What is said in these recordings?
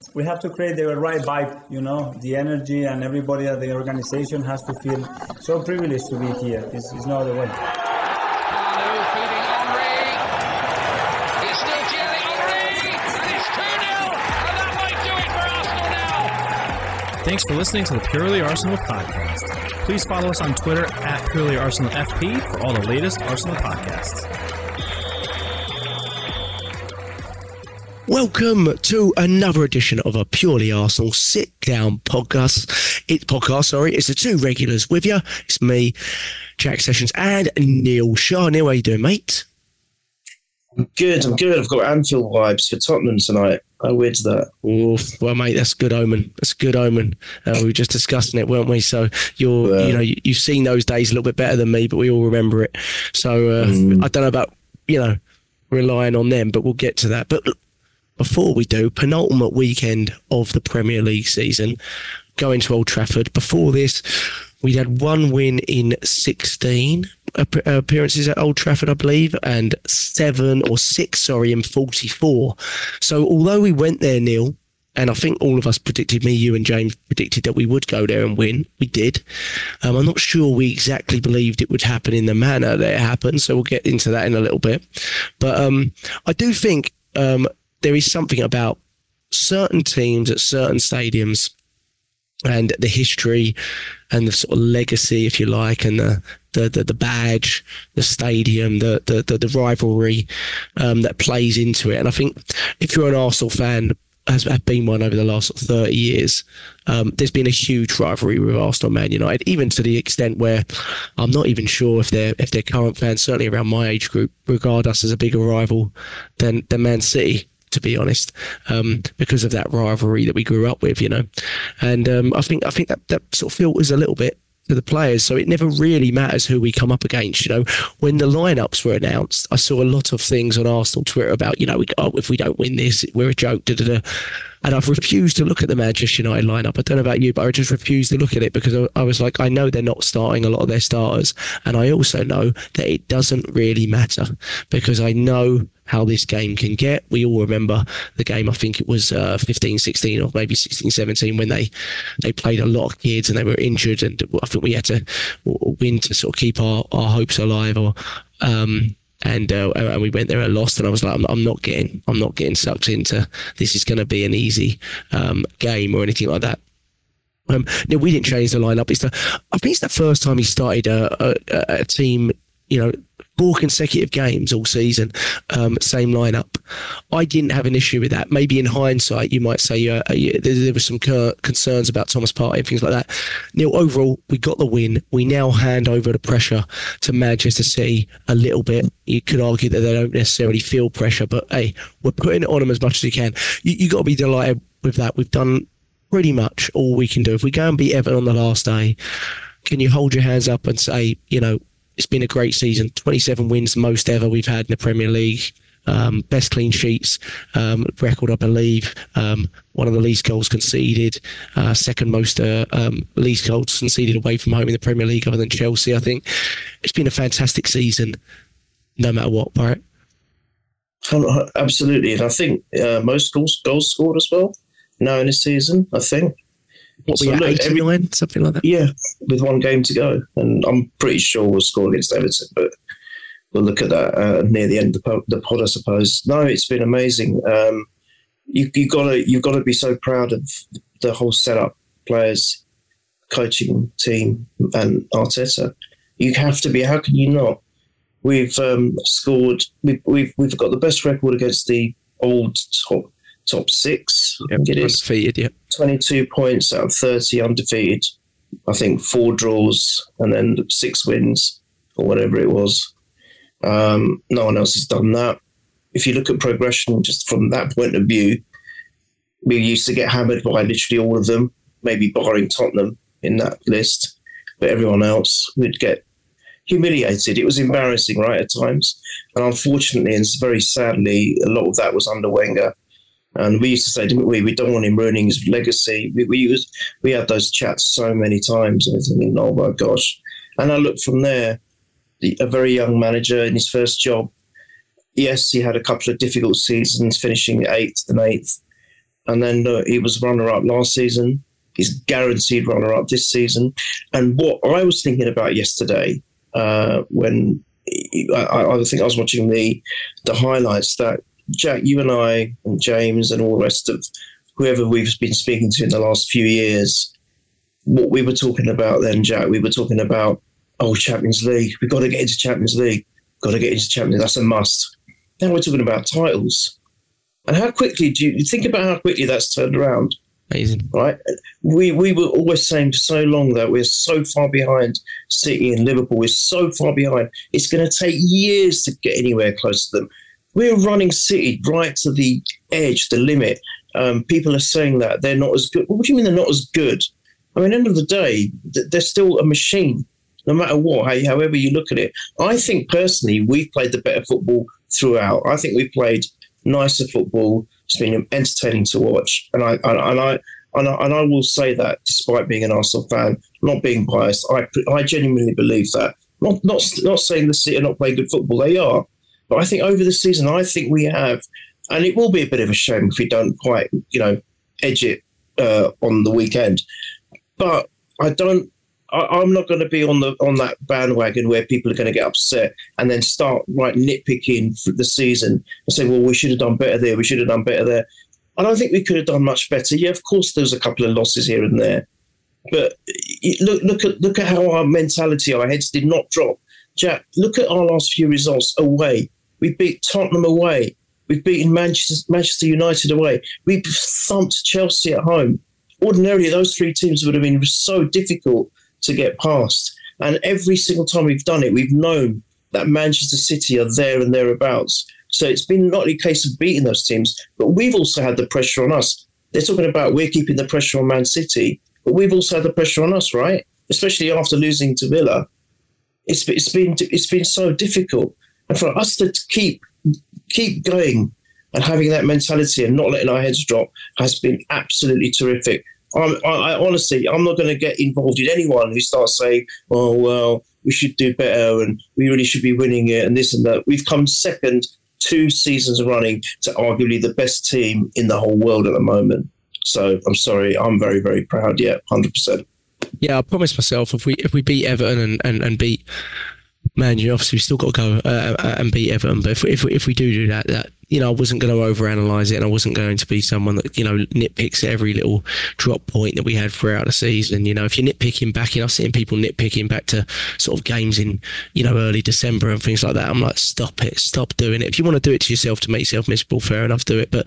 we have to create the right vibe, the energy, and everybody at the organization has to feel so privileged to be here. It's no other way. Thanks for listening to the Purely Arsenal podcast. Please follow us on Twitter at Purely Arsenal FP for all the latest Arsenal podcasts. Welcome to another edition of a Purely Arsenal sit-down podcast. It's the two regulars with you. It's me, Jack Sessions, and Neil Shaw. Neil, how you doing, mate? I'm good. I've got Anfield vibes for Tottenham tonight. How weird's that? Oof, well, mate, that's a good omen. We were just discussing it, weren't we? So you've seen those days a little bit better than me, but we all remember it. So I don't know about relying on them, but we'll get to that. But before we do, penultimate weekend of the Premier League season, going to Old Trafford. Before this, we'd had one win in 16 appearances at Old Trafford, I believe, and 6 in 44. So although we went there, Neil, and I think all of us predicted, you and James predicted that we would go there and win. We did. I'm not sure we exactly believed it would happen in the manner that it happened, so we'll get into that in a little bit. But I do think there is something about certain teams at certain stadiums and the history and the sort of legacy, if you like, and the badge, the stadium, the rivalry that plays into it. And I think if you're an Arsenal fan, has been one over the last 30 years, there's been a huge rivalry with Arsenal and Man United, even to the extent where I'm not even sure if their current fans, certainly around my age group, regard us as a bigger rival than Man City, to be honest, because of that rivalry that we grew up with, and I think that sort of filters a little bit to the players, so it never really matters who we come up against. When the lineups were announced, I saw a lot of things on Arsenal Twitter about, if we don't win this, we're a joke, and I've refused to look at the Manchester United lineup. I don't know about you, but I just refused to look at it because I was like, I know they're not starting a lot of their starters, and I also know that it doesn't really matter because I know how this game can get. We all remember the game, I think it was 15-16 or maybe 16-17 when they played a lot of kids and they were injured, and I think we had to win to sort of keep our hopes alive, and we went there and lost, and I was like, I'm not getting sucked into this is going to be an easy game or anything like that. No, we didn't change the lineup. I think it's the first time he started a team, 4 consecutive games all season, same lineup. I didn't have an issue with that. Maybe in hindsight, you might say there were some concerns about Thomas Partey and things like that. Neil, overall, we got the win. We now hand over the pressure to Manchester City a little bit. You could argue that they don't necessarily feel pressure, but hey, we're putting it on them as much as we can. You got to be delighted with that. We've done pretty much all we can do. If we go and beat Everton on the last day, can you hold your hands up and say, it's been a great season, 27 wins, most ever we've had in the Premier League, best clean sheets record, I believe, one of the least goals conceded, second most least goals conceded away from home in the Premier League other than Chelsea. I think it's been a fantastic season, no matter what, right? Absolutely, and I think most goals scored as well now in this season, I think. What, we 89, something like that? Yeah, with one game to go. And I'm pretty sure we'll score against Everton, but we'll look at that near the end of the pod, I suppose. No, it's been amazing. You've got to be so proud of the whole setup, players, coaching team, and Arteta. You have to be. How can you not? We've scored. We've got the best record against the old top 6. I think it is undefeated. Yeah, 22 points out of 30 undefeated. I think 4 draws and then 6 wins or whatever it was. No one else has done that. If you look at progression just from that point of view, we used to get hammered by literally all of them, maybe barring Tottenham in that list, but everyone else would get humiliated. It was embarrassing, right, at times. And unfortunately, and very sadly, a lot of that was under Wenger. And we used to say, didn't we don't want him ruining his legacy. We had those chats so many times, and I was thinking, oh my gosh. And I looked from there, a very young manager in his first job. Yes, he had a couple of difficult seasons, finishing 8th and 8th. and then he was runner-up last season. He's guaranteed runner-up this season. And what I was thinking about yesterday, when I think I was watching the highlights, that Jack, you and I and James and all the rest of whoever we've been speaking to in the last few years, what we were talking about then, Jack, we were talking about, Champions League. We've got to get into Champions League. Got to get into Champions League. That's a must. Now we're talking about titles. And how quickly do you think about how quickly that's turned around? Amazing. Right? We were always saying for so long that we're so far behind City and Liverpool. We're so far behind. It's going to take years to get anywhere close to them. We're running City right to the edge, the limit. People are saying that they're not as good. What do you mean they're not as good? I mean, at the end of the day, they're still a machine, no matter what, however you look at it. I think personally, we've played the better football throughout. I think we've played nicer football. It's been entertaining to watch, and I will say that despite being an Arsenal fan, not being biased, I genuinely believe that. Not saying the City are not playing good football, they are, but I think over the season, I think we have, and it will be a bit of a shame if we don't quite, edge it on the weekend. But I'm not going to be on that bandwagon where people are going to get upset and then start nitpicking for the season and say, well, we should have done better there, we should have done better there. I don't think we could have done much better. Yeah, of course, there's a couple of losses here and there, but look at how our mentality, our heads did not drop. Jack, look at our last few results away. We beat Tottenham away. We've beaten Manchester United away. We thumped Chelsea at home. Ordinarily, those three teams would have been so difficult to get past. And every single time we've done it, we've known that Manchester City are there and thereabouts. So it's been not a case of beating those teams, but we've also had the pressure on us. They're talking about we're keeping the pressure on Man City, but we've also had the pressure on us, right? Especially after losing to Villa. It's been so difficult. And for us to keep going and having that mentality and not letting our heads drop has been absolutely terrific. I honestly, I'm not going to get involved in anyone who starts saying, oh, well, we should do better and we really should be winning it and this and that. We've come second 2 seasons running to arguably the best team in the whole world at the moment. So I'm sorry, I'm very, very proud. Yeah, 100%. Yeah, I promised myself if we beat Everton and beat Man U, obviously we still got to go and beat Everton. But if we do that, I wasn't going to overanalyze it, and I wasn't going to be someone that nitpicks every little drop point that we had throughout the season. If you're nitpicking back, I've seen people nitpicking back to sort of games in early December and things like that. I'm like, stop it, stop doing it. If you want to do it to yourself to make yourself miserable, fair enough, do it. But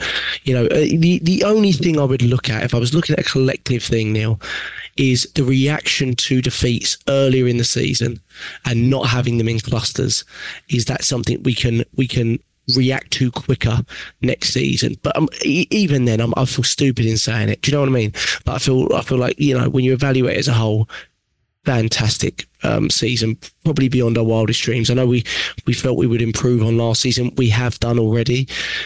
the only thing I would look at if I was looking at a collective thing, Neil, is the reaction to defeats earlier in the season and not having them in clusters. Is that something we can react to quicker next season? But even then, I feel stupid in saying it. Do you know what I mean? But I feel like when you evaluate it as a whole, fantastic season, probably beyond our wildest dreams. I know we felt we would improve on last season. We have done already.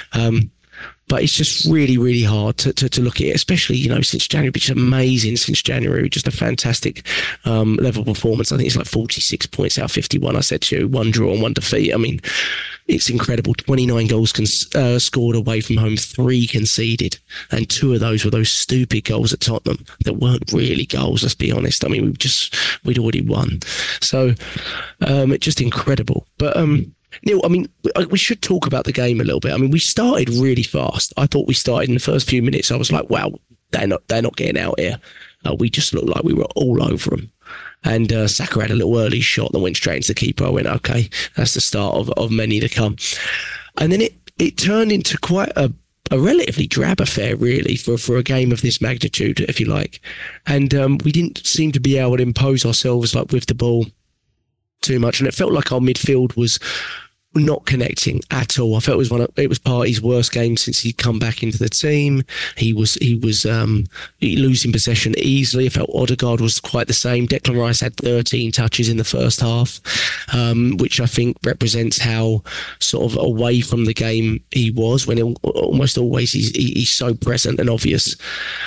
But it's just really, really hard to look at it, especially, since January, which is amazing since January, just a fantastic level performance. I think it's like 46 points out of 51. I said to you, 1 draw and 1 defeat. I mean, it's incredible. 29 goals scored away from home, 3 conceded. And 2 of those were those stupid goals at Tottenham that weren't really goals, let's be honest. I mean, we'd already won. So it's just incredible. But Neil, I mean, we should talk about the game a little bit. I mean, we started really fast. I thought we started in the first few minutes. I was like, wow, they're not getting out here. We just looked like we were all over them. And Saka had a little early shot that went straight into the keeper. I went, okay, that's the start of many to come. And then it turned into quite a relatively drab affair, really, for a game of this magnitude, if you like. And we didn't seem to be able to impose ourselves with the ball too much. And it felt like our midfield was not connecting at all. I felt it was Partey's worst game since he'd come back into the team. He was losing possession easily. I felt Odegaard was quite the same. Declan Rice had 13 touches in the first half, which I think represents how sort of away from the game he was, when almost always he's so present and obvious.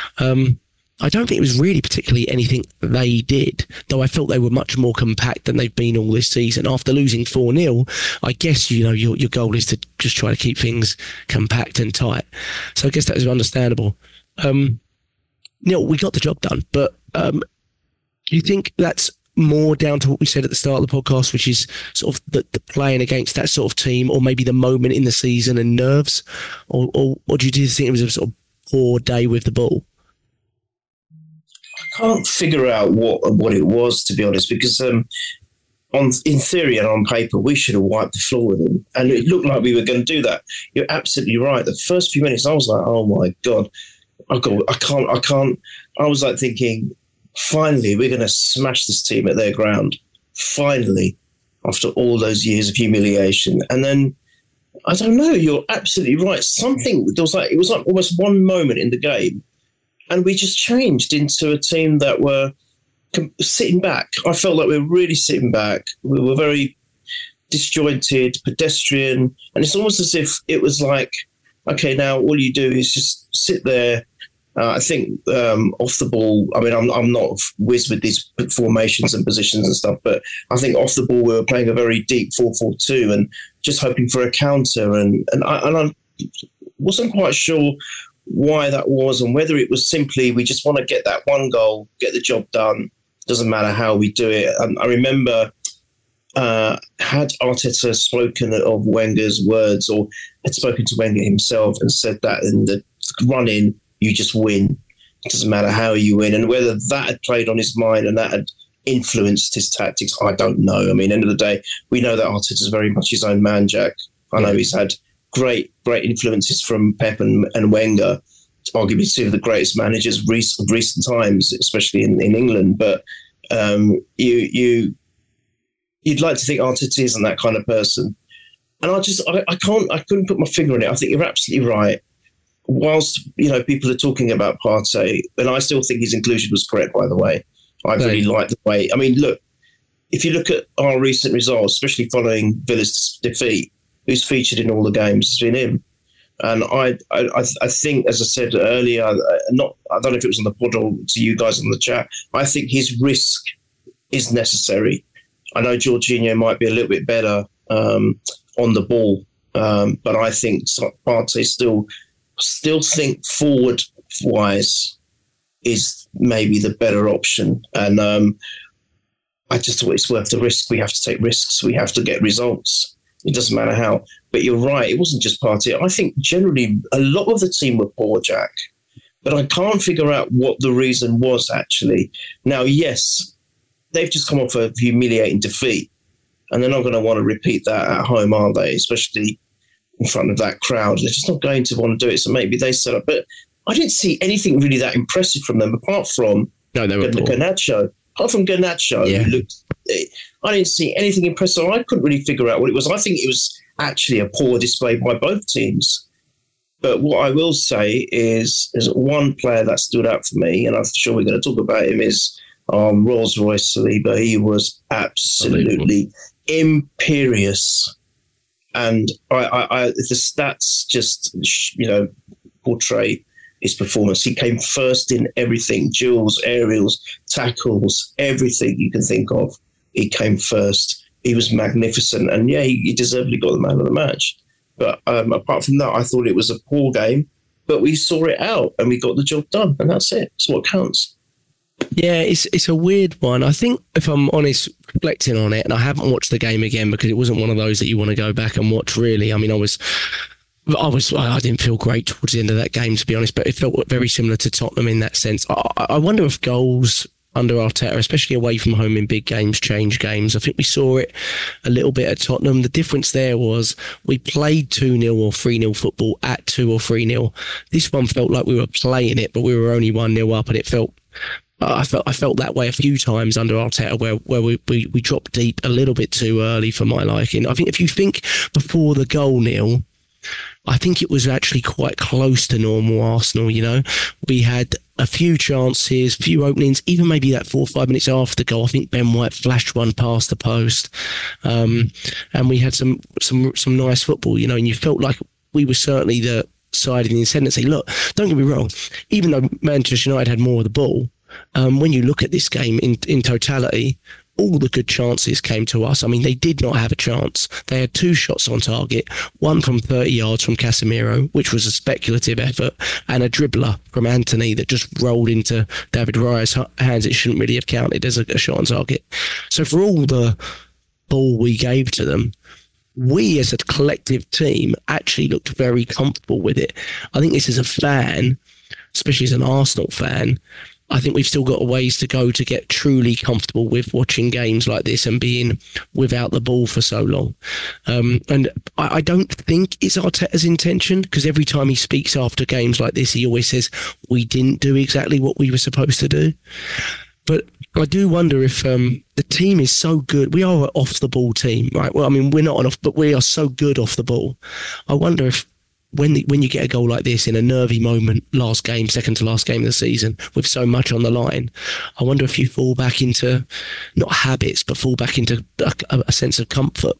I don't think it was really particularly anything they did, though I felt they were much more compact than they've been all this season. After losing 4-0, I guess, your goal is to just try to keep things compact and tight. So I guess that was understandable. Neil, we got the job done, but do you think that's more down to what we said at the start of the podcast, which is sort of the playing against that sort of team, or maybe the moment in the season and nerves, or do you think it was a sort of poor day with the ball? I can't figure out what it was, to be honest, because in theory and on paper, we should have wiped the floor with them, and it looked like we were going to do that. You're absolutely right. The first few minutes, I was like, oh my God, I can't. I was like thinking, finally, we're going to smash this team at their ground. Finally, after all those years of humiliation. And then, I don't know, you're absolutely right. It was like almost one moment in the game, and we just changed into a team that were sitting back. I felt like we were really sitting back. We were very disjointed, pedestrian, and it's almost as if it was like, okay, now all you do is just sit there. I think off the ball, I mean, I'm not whiz with these formations and positions and stuff, but I think off the ball we were playing a very deep 4-4-2 and just hoping for a counter. And I wasn't quite sure why that was, and whether it was simply we just want to get that one goal, get the job done. Doesn't matter how we do it. I remember had Arteta spoken of Wenger's words, or had spoken to Wenger himself and said that in the run-in, you just win. It doesn't matter how you win. And whether that had played on his mind and that had influenced his tactics, I don't know. I mean, end of the day, we know that Arteta's very much his own man, Jack. I know he's had great influences from Pep and Wenger, arguably two of the greatest managers of recent times, especially in England. But you'd like to think Arteta isn't that kind of person. And I couldn't put my finger on it. I think you're absolutely right. Whilst, people are talking about Partey, and I still think his inclusion was correct, by the way. I really like the way. I mean, look, if you look at our recent results, especially following Villa's defeat, who's featured in all the games has been him. And I think, as I said earlier, I don't know if it was on the pod or to you guys on the chat, I think his risk is necessary. I know Jorginho might be a little bit better on the ball, but I think Partey still think forward-wise is maybe the better option. And I just thought it's worth the risk. We have to take risks. We have to get results. It doesn't matter how. But you're right, it wasn't just Partey. I think generally a lot of the team were poor, Jack. But I can't figure out what the reason was, actually. Now, yes, they've just come off a humiliating defeat. And they're not going to want to repeat that at home, are they? Especially in front of that crowd. They're just not going to want to do it. So maybe they set up. But I didn't see anything really that impressive from them, apart from Garnacho. Apart from Garnacho, I didn't see anything impressive. I couldn't really figure out what it was. I think it was actually a poor display by both teams. But what I will say is one player that stood out for me, and I'm sure we're going to talk about him, is Rolls-Royce Saliba. He was absolutely imperious. And the stats just, portray his performance. He came first in everything, duels, aerials, tackles, everything you can think of. He came first. He was magnificent. And, he deservedly got the man of the match. But apart from that, I thought it was a poor game. But we saw it out and we got the job done. And that's it. It's what counts. Yeah, it's a weird one. I think, if I'm honest, reflecting on it, and I haven't watched the game again because it wasn't one of those that you want to go back and watch, really. I mean, I didn't feel great towards the end of that game, to be honest, but it felt very similar to Tottenham in that sense. I wonder if goals under Arteta, especially away from home in big games, change games. I think we saw it a little bit at Tottenham. The difference there was we played 2-0 or 3-0 football at 2 or 3-0. This one felt like we were playing it, but we were only 1-0 up, and it felt... I felt that way a few times under Arteta, where we dropped deep a little bit too early for my liking. I think if you think before the goal, Neil, I think it was actually quite close to normal Arsenal. We had a few chances, few openings, even maybe that 4 or 5 minutes after the goal. I think Ben White flashed one past the post, and we had some nice football. And you felt like we were certainly the side in the ascendancy. Look, don't get me wrong, even though Manchester United had more of the ball. When you look at this game in totality, all the good chances came to us. I mean, they did not have a chance. They had 2 shots on target, one from 30 yards from Casemiro, which was a speculative effort, and a dribbler from Anthony that just rolled into David Raya's hands. It shouldn't really have counted as a shot on target. So for all the ball we gave to them, we as a collective team actually looked very comfortable with it. I think this is a fan, especially as an Arsenal fan, I think we've still got a ways to go to get truly comfortable with watching games like this and being without the ball for so long. And I don't think it's Arteta's intention, because every time he speaks after games like this, he always says, we didn't do exactly what we were supposed to do. But I do wonder if the team is so good. We are an off-the-ball team, right? Well, I mean, we're not but we are so good off the ball. I wonder if when you get a goal like this in a nervy moment, last game, second to last game of the season, with so much on the line, I wonder if you fall back into, not habits, but fall back into a sense of comfort.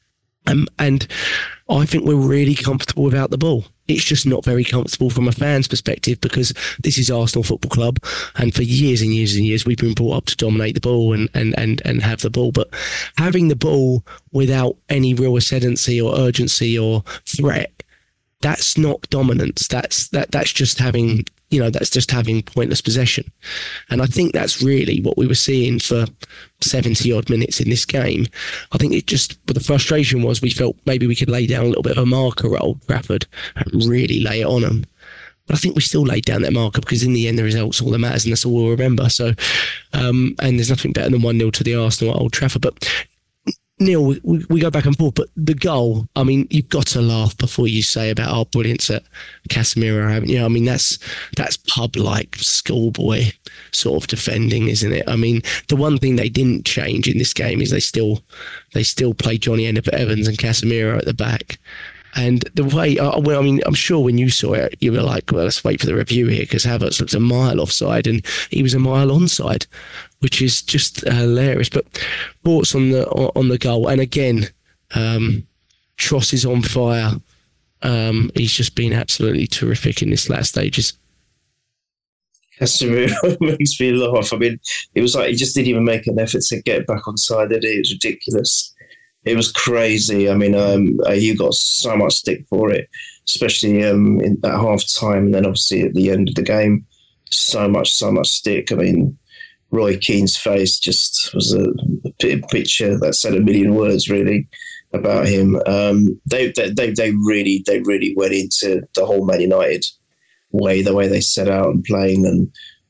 And I think we're really comfortable without the ball. It's just not very comfortable from a fan's perspective, because this is Arsenal Football Club, and for years and years and years we've been brought up to dominate the ball and have the ball. But having the ball without any real ascendancy or urgency or threat, that's not dominance. That's just having, that's just having pointless possession. And I think that's really what we were seeing for 70 odd minutes in this game. I think but the frustration was we felt maybe we could lay down a little bit of a marker role, Trafford, and really lay it on them. But I think we still laid down that marker, because in the end the result's all that matters, and that's all we'll remember. So, and there's nothing better than 1-0 to the Arsenal at Old Trafford. But Neil, we go back and forth, but the goal, I mean, you've got to laugh before you say about our brilliance at Casemiro, haven't you? I mean, that's pub-like schoolboy sort of defending, isn't it? I mean, the one thing they didn't change in this game is they still play Johnny Evans and Casemiro at the back. And the way, I mean, I'm sure when you saw it, you were like, well, let's wait for the review here, because Havertz looked a mile offside and he was a mile onside, which is just hilarious. But thoughts on the goal? And again, Tross is on fire. He's just been absolutely terrific in this last stages. Casemiro makes me laugh. I mean, it was like he just didn't even make an effort to get back on side. It was ridiculous. It was crazy. I mean, you got so much stick for it, especially in that half time, and then obviously at the end of the game, so much stick. I mean, Roy Keane's face just was a picture that said a million words, really, about him. They really went into the whole Man United way, the way they set out and playing, and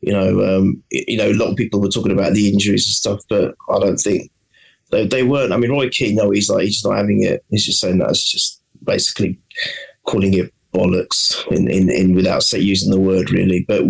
a lot of people were talking about the injuries and stuff, but I don't think. They weren't. I mean, Roy Keane, no, he's not having it. He's just saying that's just basically calling it bollocks in without using the word, really. But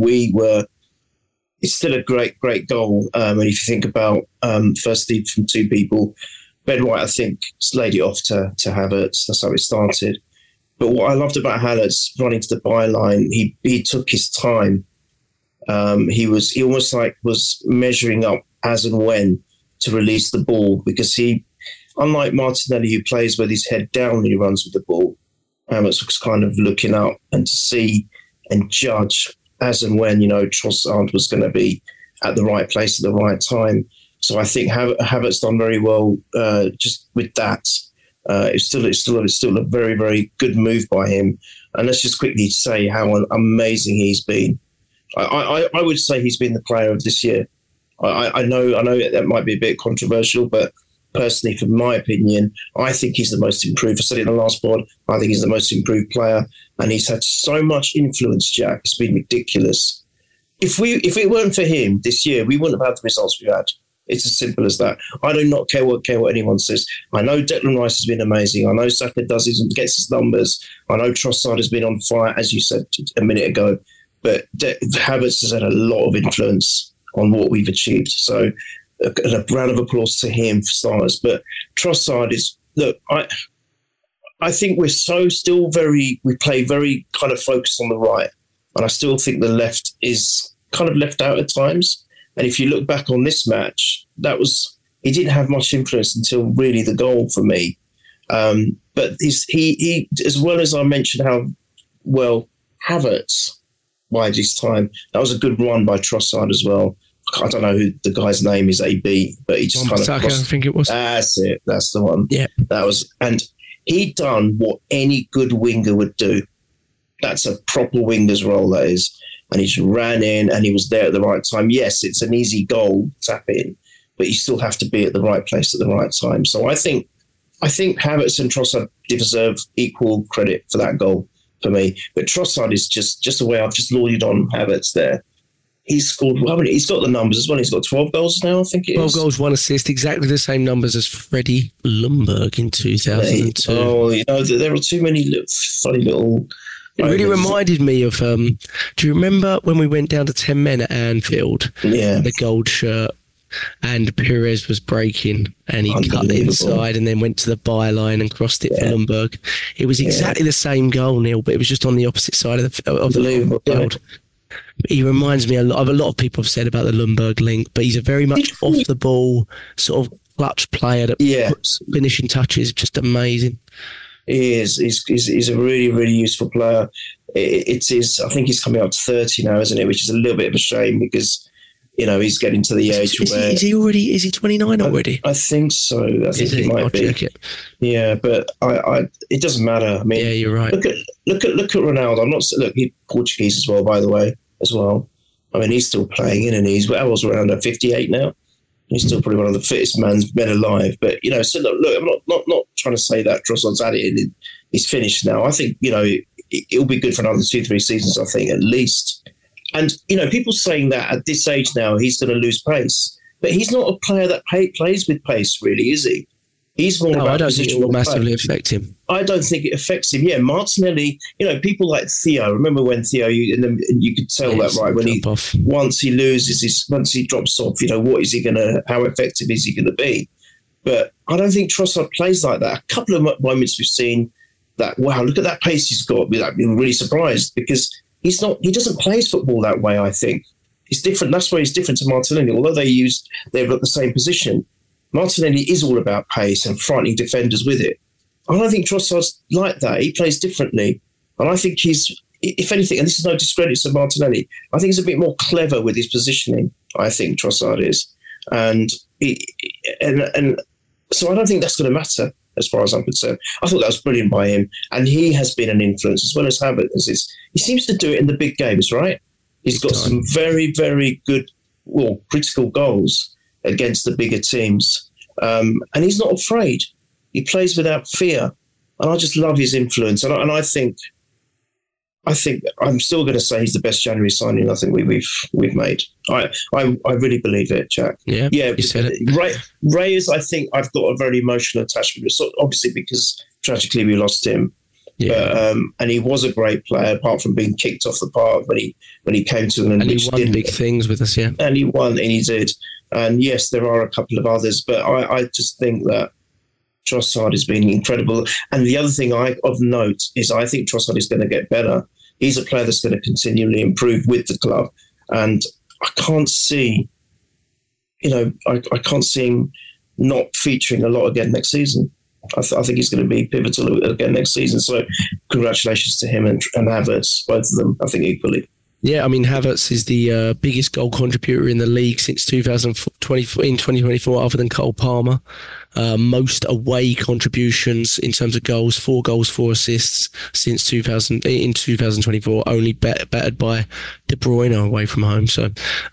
it's still a great goal. And if you think about, firstly, from 2 people, Ben White, I think, laid it off to Havertz. That's how it started. But what I loved about Havertz running to the byline, he took his time. He almost like was measuring up as and when to release the ball, because he, unlike Martinelli, who plays with his head down when he runs with the ball, Havertz was kind of looking up and to see and judge as and when, Trossard was going to be at the right place at the right time. So I think Havertz done very well just with that. It's still a very, very good move by him. And let's just quickly say how amazing he's been. I would say he's been the player of this year. I know that might be a bit controversial, but personally, from my opinion, I think he's the most improved. I said it in the last pod. I think he's the most improved player, and he's had so much influence, Jack. It's been ridiculous. If it weren't for him this year, we wouldn't have had the results we had. It's as simple as that. I do not care what anyone says. I know Declan Rice has been amazing. I know Saka gets his numbers. I know Trossard has been on fire, as you said a minute ago. But Havertz has had a lot of influence on what we've achieved. So a round of applause to him for starters. But Trossard is, look, I think we play very kind of focused on the right. And I still think the left is kind of left out at times. And if you look back on this match, he didn't have much influence until really the goal for me. But he as well as I mentioned how well Havertz bided his time, that was a good run by Trossard as well. I don't know who the guy's name is, AB, but he just kind of I think it was. That's it. That's the one. Yeah. And he'd done what any good winger would do. That's a proper winger's role, that is. And he just ran in and he was there at the right time. Yes, it's an easy goal, tap in, but you still have to be at the right place at the right time. So I think Havertz and Trossard deserve equal credit for that goal for me. But Trossard is just the way I've just lauded on Havertz there. He's scored, he's got the numbers as well. He's got 12 goals now, I think it 12 is. 12 goals, 1 assist, exactly the same numbers as Freddie Ljungberg in 2002. Oh, there are too many funny little... It really reminded me of, do you remember when we went down to 10 men at Anfield? Yeah. The gold shirt, and Perez was breaking, and he cut it inside and then went to the byline and crossed it for Ljungberg. It was exactly the same goal, Neil, but it was just on the opposite side of the field. He reminds me a lot of people have said about the Ljungberg link, but he's a very much off the ball sort of clutch player that puts finishing touches, just amazing. He is. He's a really, really useful player. I think he's coming up to 30 now, isn't it? Which is a little bit of a shame because, he's getting to the age where... Is he 29 already? I think so. I think he might be. Check it. Yeah, but it doesn't matter. I mean, yeah, you're right. Look at Ronaldo. He's Portuguese as well, by the way, as well. I mean, he's still playing, and he's around 58 now. He's still probably one of the fittest men alive. But, so look, I'm not trying to say that Trossard's at it and he's finished now. I think, it'll be good for another 2-3 seasons, I think, at least. And, people saying that at this age now, he's going to lose pace. But he's not a player that plays with pace, really, is he? He's more about I don't think it will massively affect him. I don't think it affects him. Yeah, Martinelli, people like Theo. Remember when Theo, you could tell that, right? When once he drops off, what is he going to, how effective is he going to be? But I don't think Trossard plays like that. A couple of moments we've seen that, wow, look at that pace he's got. We've been really surprised because he doesn't play his football that way, I think. He's different. That's why he's different to Martinelli. Although they've got the same position, Martinelli is all about pace and frightening defenders with it. I don't think Trossard's like that. He plays differently. And I think he's, if anything, and this is no discredit to Martinelli, I think he's a bit more clever with his positioning, I think Trossard is. And so I don't think that's going to matter as far as I'm concerned. I thought that was brilliant by him. And he has been an influence as well as Havertz. He seems to do it in the big games, right? He's got some very, very good, critical goals against the bigger teams. And he's not afraid. He plays without fear. And I just love his influence. And I think I'm still going to say he's the best January signing I think we've made. I really believe it, Jack. Yeah, you said it. Reyes, I think I've got a very emotional attachment. So obviously because tragically we lost him. Yeah. But, and he was a great player, apart from being kicked off the park when he came to England. And he won big things with us, yeah. And he won, and he did. And yes, there are a couple of others, but I just think that Trossard has been incredible. And the other thing of note is I think Trossard is going to get better. He's a player that's going to continually improve with the club. And I can't see, I can't see him not featuring a lot again next season. I think he's going to be pivotal again next season. So congratulations to him and Havertz, both of them, I think equally. Yeah, I mean, Havertz is the biggest goal contributor in the league since 2024, other than Cole Palmer. Most away contributions in terms of goals, 4 goals, 4 assists since 2024, only bettered by De Bruyne away from home. So,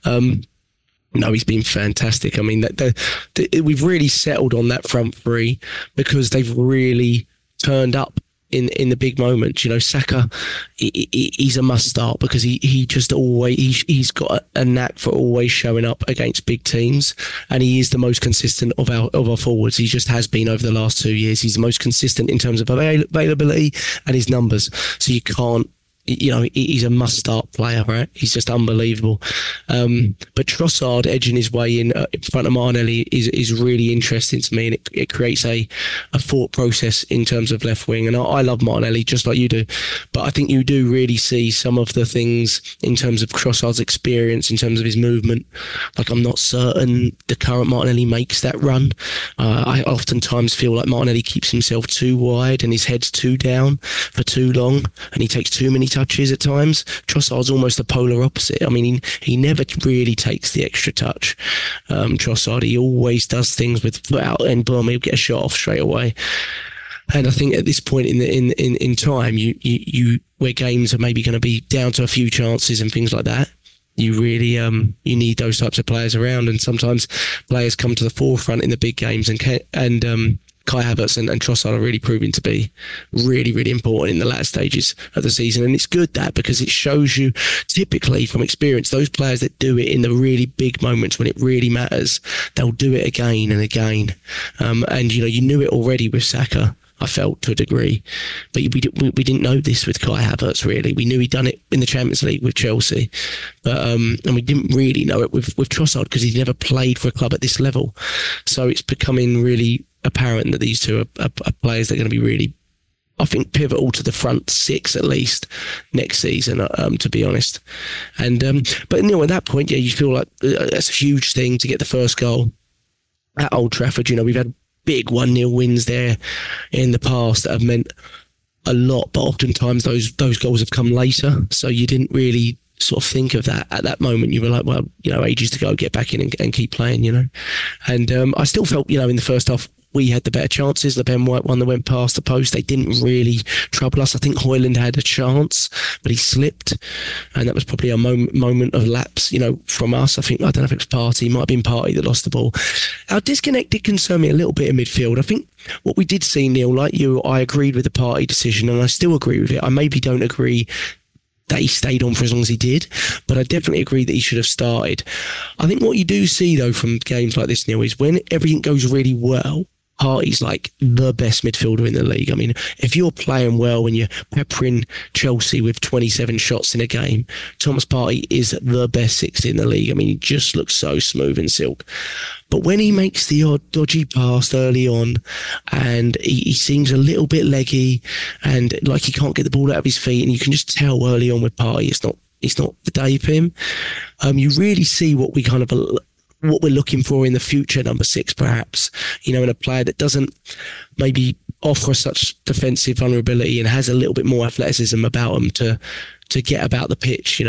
no, he's been fantastic. I mean, we've really settled on that front three because they've really turned up in the big moments. Saka, he's a must start because he just always he's got a knack for always showing up against big teams, and he is the most consistent of our forwards. He just has been over the last 2 years. He's the most consistent in terms of availability and his numbers. So you can't. He's a must-start player, right? He's just unbelievable. But Trossard edging his way in front of Martinelli is really interesting to me, and it creates a thought process in terms of left wing. And I love Martinelli just like you do, but I think you do really see some of the things in terms of Trossard's experience, in terms of his movement. Like, I'm not certain the current Martinelli makes that run. I oftentimes feel like Martinelli keeps himself too wide and his head's too down for too long, and he takes too many touches touches at times. Trossard's almost the polar opposite. I mean, he never really takes the extra touch. Trossard, he always does things with foot out and boom, he'll get a shot off straight away. And I think at this point in time, you where games are maybe going to be down to a few chances and things like that, you really you need those types of players around. And sometimes players come to the forefront in the big games, and Kai Havertz and Trossard are really proving to be really, really important in the latter stages of the season. And it's good that, because it shows you typically from experience, those players that do it in the really big moments when it really matters, they'll do it again and again. And you knew it already with Saka, I felt, to a degree, but we didn't know this with Kai Havertz, really. We knew he'd done it in the Champions League with Chelsea, but and we didn't really know it with Trossard, because he'd never played for a club at this level. So it's becoming really apparent that these two are players that are going to be really, I think, pivotal to the front six at least next season, to be honest. And but at that point, you feel like that's a huge thing to get the first goal at Old Trafford. We've had big 1-0 wins there in the past that have meant a lot, but oftentimes those goals have come later, so you didn't really sort of think of that at that moment. You were like, well, ages to go, get back in and keep playing, and I still felt, in the first half we had the better chances. The Ben White one that went past the post, they didn't really trouble us. I think Højlund had a chance, but he slipped, and that was probably a moment of lapse, from us. I don't know if it was Partey, might have been Partey that lost the ball. Our disconnect did concern me a little bit in midfield. I think what we did see, Neil, like you, I agreed with the Partey decision, and I still agree with it. I maybe don't agree that he stayed on for as long as he did, but I definitely agree that he should have started. I think what you do see, though, from games like this, Neil, is when everything goes really well, Partey's like the best midfielder in the league. I mean, if you're playing well when you're peppering Chelsea with 27 shots in a game, Thomas Partey is the best 60 in the league. I mean, he just looks so smooth and silk. But when he makes the odd dodgy pass early on, and he seems a little bit leggy and like he can't get the ball out of his feet, and you can just tell early on with Partey it's not the day for him. You really see what we're looking for in the future, number 6, perhaps, in a player that doesn't maybe offer such defensive vulnerability and has a little bit more athleticism about him to get about the pitch,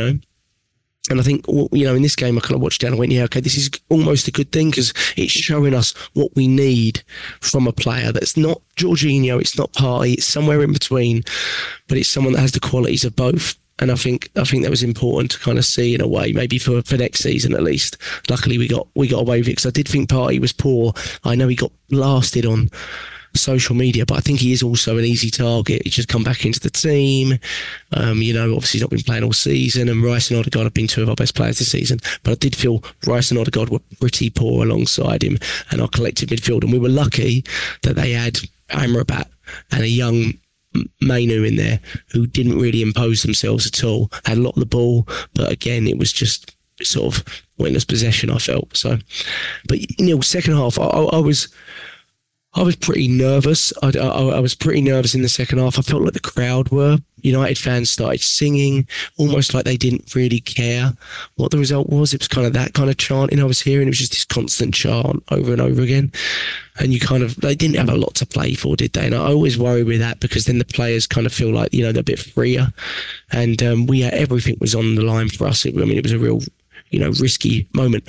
And I think, in this game, I kind of watched down and went, okay, this is almost a good thing, because it's showing us what we need from a player that's not Jorginho, it's not Partey, it's somewhere in between, but it's someone that has the qualities of both. And I think that was important to kind of see in a way, maybe for next season at least. Luckily, we got away with it, because I did think Partey was poor. I know he got blasted on social media, but I think he is also an easy target. He's just come back into the team. Obviously he's not been playing all season, and Rice and Odegaard have been two of our best players this season. But I did feel Rice and Odegaard were pretty poor alongside him and our collective midfield. And we were lucky that they had Amrabat and a young Mainu in there who didn't really impose themselves at all, had a lot of the ball, but again it was just sort of pointless possession, I felt. So, but second half I was pretty nervous. I was pretty nervous in the second half. I felt like the crowd were. United fans started singing, almost like they didn't really care what the result was. It was kind of that kind of chanting I was hearing. It was just this constant chant over and over again. And they didn't have a lot to play for, did they? And I always worry with that, because then the players kind of feel like, they're a bit freer. And everything was on the line for us. It was a real, risky moment.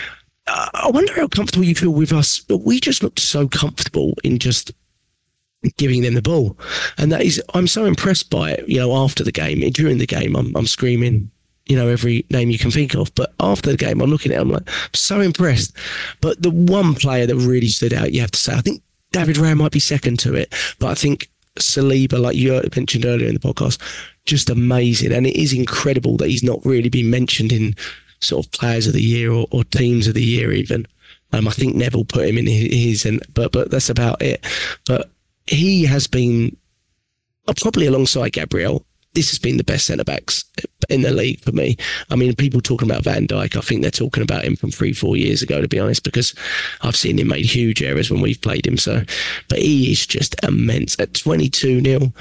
I wonder how comfortable you feel with us, but we just looked so comfortable in just giving them the ball. And that is, I'm so impressed by it, after the game. During the game, I'm screaming, every name you can think of. But after the game, I'm looking at it, I'm like, I'm so impressed. But the one player that really stood out, you have to say, I think David Raya might be second to it, but I think Saliba, like you mentioned earlier in the podcast, just amazing. And it is incredible that he's not really been mentioned in sort of players of the year or teams of the year even. I think Neville put him in his, but that's about it. But he has been, probably alongside Gabriel, this has been the best centre-backs in the league for me. I mean, people talking about Van Dijk, I think they're talking about him from 3-4 years ago, to be honest, because I've seen him make huge errors when we've played him. So, but he is just immense. At 22, Neil,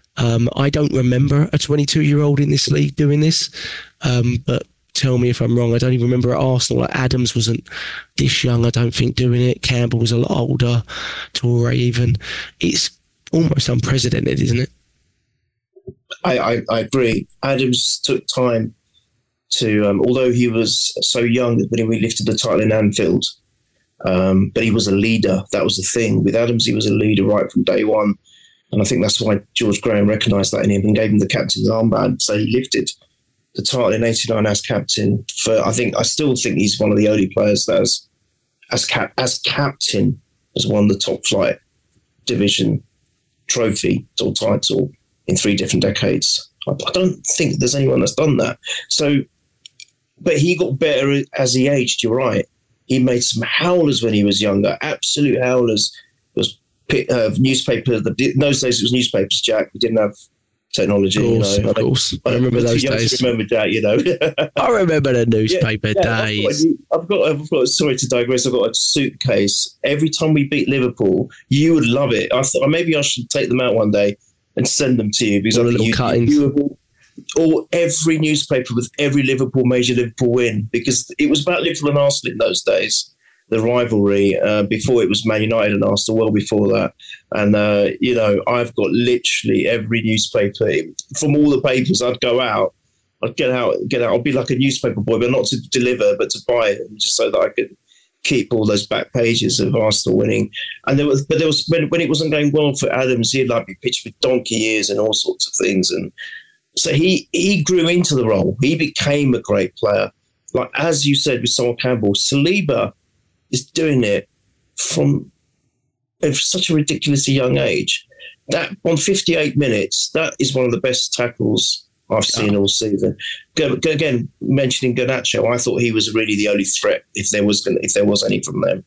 I don't remember a 22-year-old in this league doing this, but tell me if I'm wrong. I don't even remember at Arsenal, like Adams wasn't this young, I don't think, doing it. Campbell was a lot older, Toure even. It's almost unprecedented, isn't it? I agree. Adams took time to, although he was so young when we lifted the title in Anfield, but he was a leader. That was the thing. With Adams, he was a leader right from day one. And I think that's why George Graham recognised that in him and gave him the captain's armband. So he lifted the title in '89 as captain. I still think he's one of the only players that as captain has won the top flight division trophy or title in 3 different decades. I don't think there's anyone that's done that. So, but he got better as he aged. You're right. He made some howlers when he was younger. Absolute howlers. It was newspaper. In those days, it was newspapers, Jack. We didn't have technology. Of course. I remember those days. Remember that, I remember the newspaper days. I've got. Sorry to digress. I've got a suitcase. Every time we beat Liverpool, you would love it. I thought maybe I should take them out one day and send them to you because I think or every newspaper with every major Liverpool win, because it was about Liverpool and Arsenal in those days. The rivalry before it was Man United and Arsenal, well before that. And, I've got literally every newspaper from all the papers. I'd go out, I'd get out. I'd be like a newspaper boy, but not to deliver, but to buy it, just so that I could keep all those back pages of Arsenal winning. And there was when it wasn't going well for Adams, he'd be pitched with donkey ears and all sorts of things. And so he grew into the role. He became a great player. Like, as you said with Sol Campbell, Saliba is doing it from such a ridiculously young age. That on 58 minutes, that is one of the best tackles I've seen all season. Again, mentioning Garnacho, I thought he was really the only threat if there was any from them.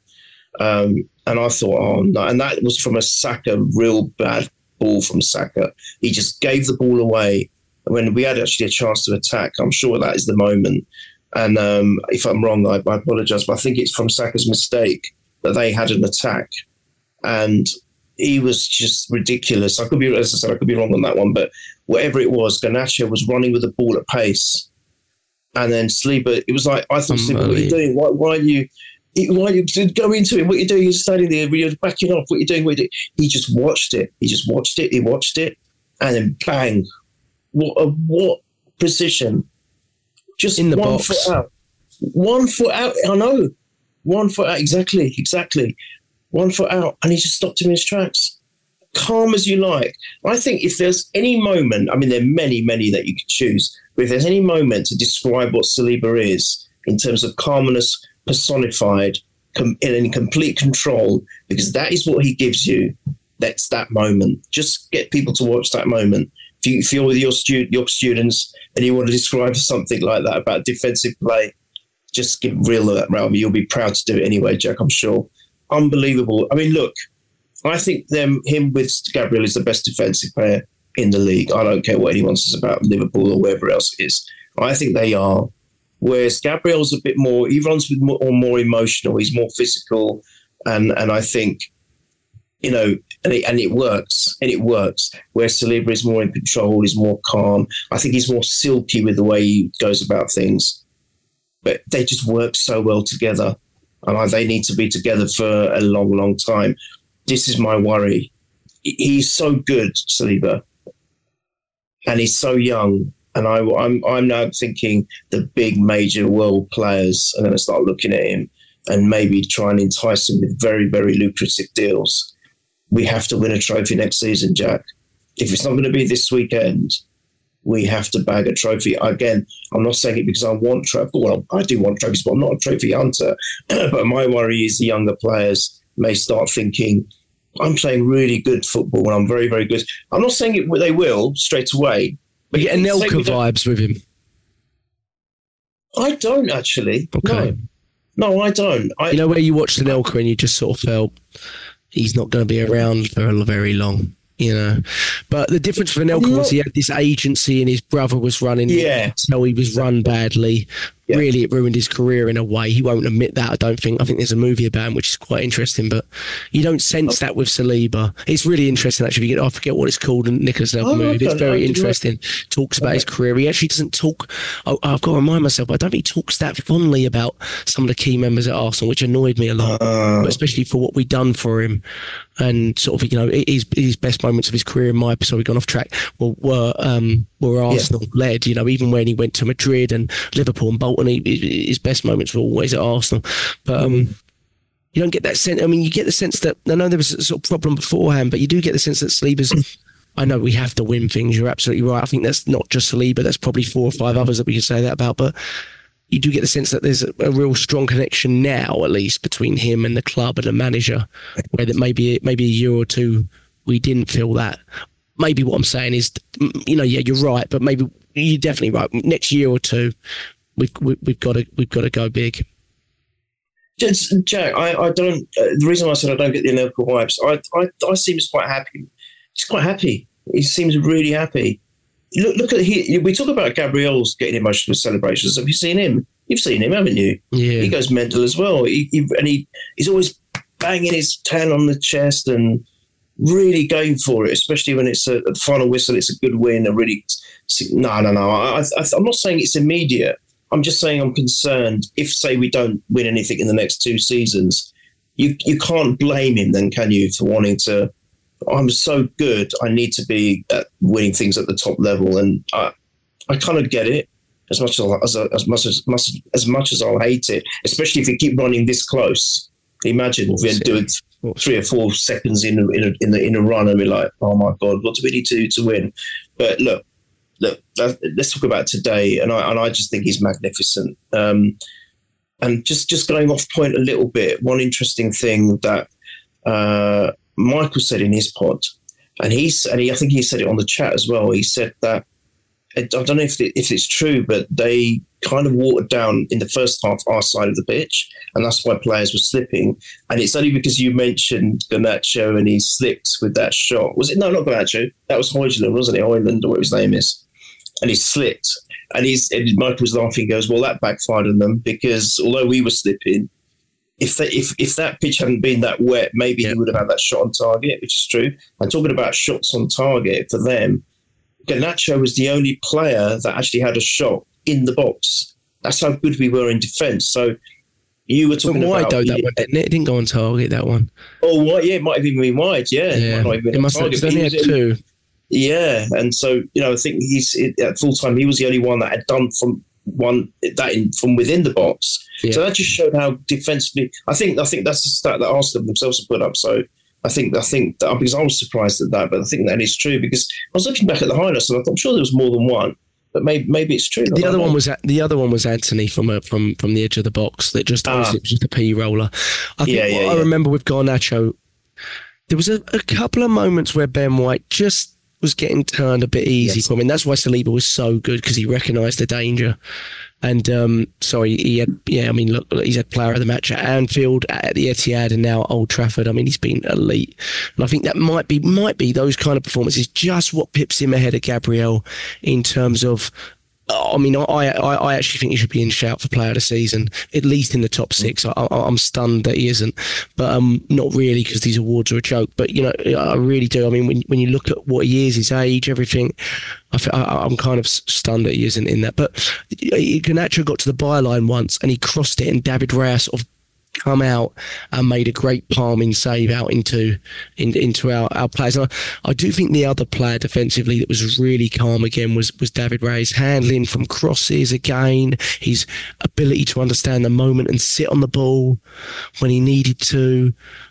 And I thought, oh no, and that was from a Saka, real bad ball from Saka. He just gave the ball away when we had actually a chance to attack. I'm sure that is the moment. And if I'm wrong, I apologise, but I think it's from Saka's mistake that they had an attack. And he was just ridiculous. As I said, I could be wrong on that one, but whatever it was, Garnacho was running with the ball at pace. And then Saliba, it was like, I thought, Saliba, what are you doing? Why are you go into it? What are you doing? You're standing there, you're backing off. What are you doing? He just watched it. He watched it. And then bang. What precision. Just in the one box. foot out. 1 foot out. I know. 1 foot out. Exactly. 1 foot out. And he just stopped him in his tracks. Calm as you like. I think if there's any moment, I mean, there are many, many that you could choose, but if there's any moment to describe what Saliba is in terms of calmness personified, in complete control, because that is what he gives you, that's that moment. Just get people to watch that moment. If you're with your students and you want to describe something like that about defensive play, just get real of that realm. You'll be proud to do it anyway, Jack, I'm sure. Unbelievable. I mean, look, I think him with Gabriel is the best defensive player in the league. I don't care what anyone says about Liverpool or wherever else it is. I think they are. Whereas Gabriel's a bit more, he runs with more emotional, he's more physical, and I think, and it works. Where Saliba is more in control, he's more calm. I think he's more silky with the way he goes about things. But they just work so well together. And they need to be together for a long, long time. This is my worry. He's so good, Saliba. And he's so young. And I'm now thinking the big major world players are going to start looking at him and maybe try and entice him with very, very lucrative deals. We have to win a trophy next season, Jack. If it's not going to be this weekend, we have to bag a trophy. Again, I'm not saying it because I want trophies. Well, I do want trophies, but I'm not a trophy hunter. But my worry is the younger players may start thinking, I'm playing really good football and I'm very, very good. I'm not saying they will straight away. But you get Anelka vibes with him. I don't actually. Okay. No, I don't. You know where you watched Anelka and you just sort of felt he's not going to be around for very long. But the difference with Anelka was he had this agency and his brother was running. Yeah. So he was run badly. Yeah. Really, it ruined his career in a way. He won't admit that, I don't think. I think there's a movie about him, which is quite interesting, but you don't sense that with Saliba. It's really interesting, actually. I forget what it's called, and Nicholas Anelka movie. It's very interesting. Talks about his career. He actually doesn't talk. I've got to remind myself, I don't think he talks that fondly about some of the key members at Arsenal, which annoyed me a lot, but especially for what we've done for him. and sort of, you know, his best moments of his career, in my, sorry, gone off track, were Arsenal led. You know, even when he went to Madrid and Liverpool and Bolton, his best moments were always at Arsenal. But you don't get that sense. I mean, you get the sense that, I know there was a sort of problem beforehand, but you do get the sense that Saliba's, I know we have to win things, you're absolutely right. I think that's not just Saliba, that's probably 4 or 5 others that we could say that about, but you do get the sense that there's a real strong connection now, at least, between him and the club and the manager, where that maybe a year or two we didn't feel that. Maybe what I'm saying is, you know, yeah, you're right, but maybe you're definitely right. Next year or two, we've got to go big. Jack, I don't. The reason why I said I don't get the Anelka vibes, I seem quite happy. He's quite happy. He seems really happy. Look at we talk about Gabriel's getting emotional with celebrations. Have you seen him? You've seen him, haven't you? Yeah. He goes mental as well. He's always banging his hand on the chest and really going for it, especially when it's a final whistle. It's a good win. No. I'm not saying it's immediate. I'm just saying I'm concerned if, say, we don't win anything in the next 2 seasons. You can't blame him then, can you, for wanting to? I'm so good. I need to be winning things at the top level, and I kind of get it. As much as I'll hate it, especially if you keep running this close. Imagine if we had to do it 3 or 4 seconds in a run, and we're like, oh my God, what do we need to do to win? But look, let's talk about today, and I just think he's magnificent. And just going off point a little bit, one interesting thing that Michael said in his pod, and I think he said it on the chat as well. He said that, I don't know if it's true, but they kind of watered down in the first half our side of the pitch, and that's why players were slipping. And it's only because you mentioned Garnacho and he slipped with that shot. Was it? No, not Garnacho. That was Højlund, wasn't it? Højlund, or whatever his name is. And he slipped. And Michael was laughing, goes, well, that backfired on them, because although we were slipping, if that pitch hadn't been that wet, maybe he would have had that shot on target, which is true. And talking about shots on target for them, Garnacho was the only player that actually had a shot in the box. That's how good we were in defence. So you were talking about... Though, that one, didn't it? It didn't go on target, that one. Oh, yeah, it might have even been wide, yeah. It must have only had 2. Yeah, and so, you know, I think he's at full time, he was the only one that had done from within the box. Yeah. So that just showed how defensively. I think that's the stat that Arsenal themselves have put up. So I think that, because I was surprised at that, but I think that is true, because I was looking back at the highlights and I'm sure there was more than one, but maybe it's true. The other one was Anthony from the edge of the box that just was just a P roller. I think I remember with Garnacho, there was a couple of moments where Ben White just was getting turned a bit easy from him. That's why Saliba was so good, because he recognised the danger. And he's had player of the match at Anfield, at the Etihad, and now at Old Trafford. I mean, he's been elite, and I think that might be those kind of performances just what pips him ahead of Gabriel in terms of. I mean, I actually think he should be in shout for player of the season, at least in the top 6. I'm stunned that he isn't, but not really, because these awards are a joke. But, you know, I really do. I mean, when you look at what he is, his age, everything, I'm kind of stunned that he isn't in that. But Garnacho got to the byline once and he crossed it, and David Raya sort of come out and made a great palming save out into our players. And I do think the other player defensively that was really calm again was David Raya's handling from crosses again, his ability to understand the moment and sit on the ball when he needed to.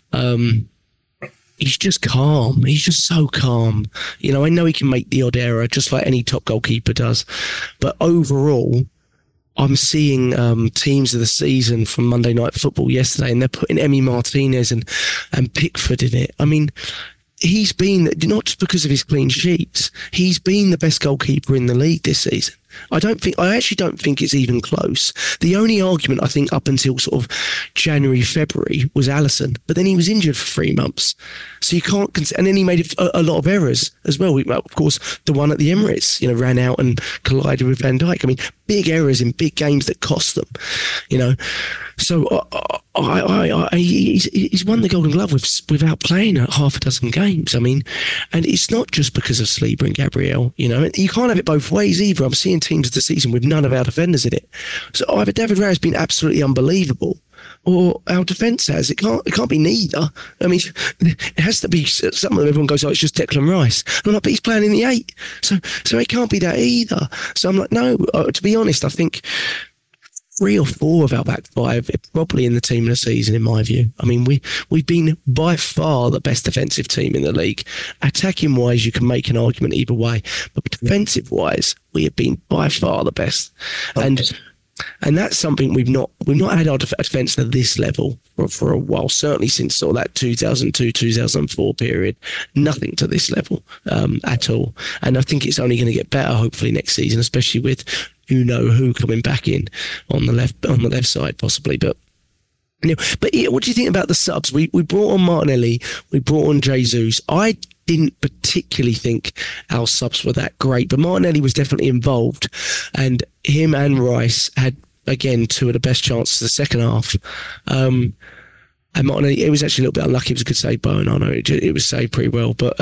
He's just calm. He's just so calm. You know, I know he can make the odd error, just like any top goalkeeper does. But overall, I'm seeing teams of the season from Monday Night Football yesterday, and they're putting Emi Martinez and Pickford in it. I mean, he's been, not just because of his clean sheets, he's been the best goalkeeper in the league this season. I actually don't think it's even close. The only argument, I think, up until sort of January, February was Alisson, but then he was injured for 3 months. So you can't, and then he made a lot of errors as well. Of course, the one at the Emirates, you know, ran out and collided with Van Dijk. I mean, big errors in big games that cost them, you know. So he's won the Golden Glove without playing half a dozen games. I mean, and it's not just because of Saliba and Gabriel, you know. You can't have it both ways either. I'm seeing teams of the season with none of our defenders in it. So either David Raya has been absolutely unbelievable, or our defence has. It can't be neither. I mean, it has to be. Some of them, everyone goes, oh, it's just Declan Rice. And I'm like, but he's playing in the 8. So it can't be that either. So I'm like, no, to be honest, I think 3 or 4 of our back 5 are probably in the team of the season, in my view. I mean, we've been by far the best defensive team in the league. Attacking wise, you can make an argument either way, but defensive wise, we have been by far the best. And that's something we've not had our defence to this level for a while. Certainly since sort of that 2002-2004 period, nothing to this level at all. And I think it's only going to get better hopefully next season, especially with who coming back in on the left side possibly. But what do you think about the subs? We brought on Martinelli, we brought on Jesus. I didn't particularly think our subs were that great, but Martinelli was definitely involved, and him and Rice had, again, 2 of the best chances the second half. And Martinelli, it was actually a little bit unlucky. It was a good save by Onana. It was saved pretty well, but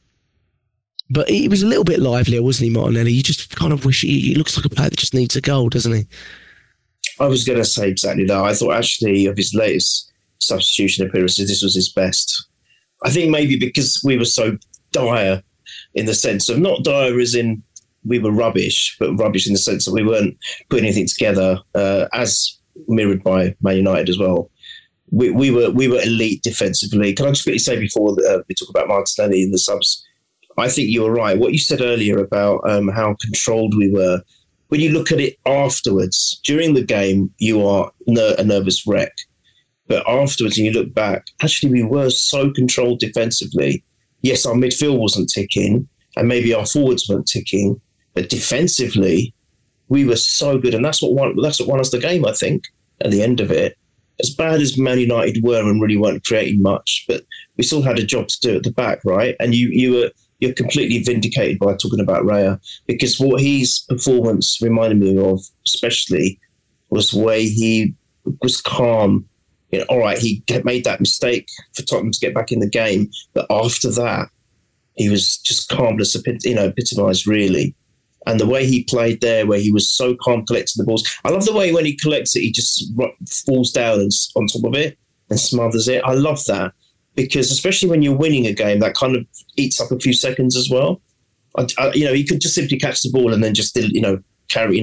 he was a little bit livelier, wasn't he, Martinelli? You just kind of wish he looks like a player that just needs a goal, doesn't he? I was going to say exactly that. I thought actually of his latest substitution appearances, this was his best. I think maybe because we were so dire in the sense of, not dire as in we were rubbish, but rubbish in the sense that we weren't putting anything together, as mirrored by Man United as well. We were elite defensively. Can I just quickly say before we talk about Martinelli and the subs, I think you were right. What you said earlier about how controlled we were, when you look at it afterwards, during the game, you are a nervous wreck. But afterwards, when you look back, actually, we were so controlled defensively. Yes, our midfield wasn't ticking, and maybe our forwards weren't ticking, but defensively, we were so good, and that's what won us the game. I think at the end of it, as bad as Man United were and really weren't creating much, but we still had a job to do at the back, right? And you're completely vindicated by talking about Raya, because what his performance reminded me of, especially, was the way he was calm. All right, he made that mistake for Tottenham to get back in the game, but after that, he was just calmness, epitomised really. And the way he played there, where he was so calm collecting the balls. I love the way when he collects it, he just falls down and on top of it and smothers it. I love that, because especially when you're winning a game, that kind of eats up a few seconds as well. He could just simply catch the ball and then just carry,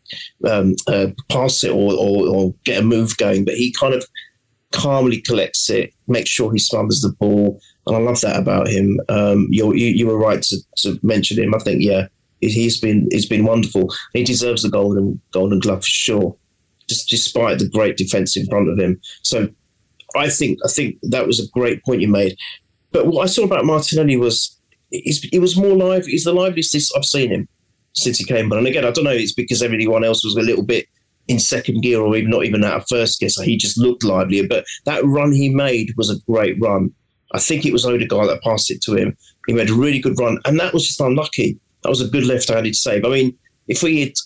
pass it or get a move going, but he kind of calmly collects it, makes sure he smothers the ball, and I love that about him. You were right to mention him. I think he's been wonderful. He deserves the golden glove for sure, just despite the great defence in front of him. So I think that was a great point you made. But what I saw about Martinelli was he was more live. He's the liveliest I've seen him since he came on. And again, I don't know, it's because everyone else was a little bit in second gear or even not even out of first gear, so he just looked livelier. But that run he made was a great run. I think it was Odegaard that passed it to him. He made a really good run, and that was just unlucky. That was a good left-handed save. I mean, if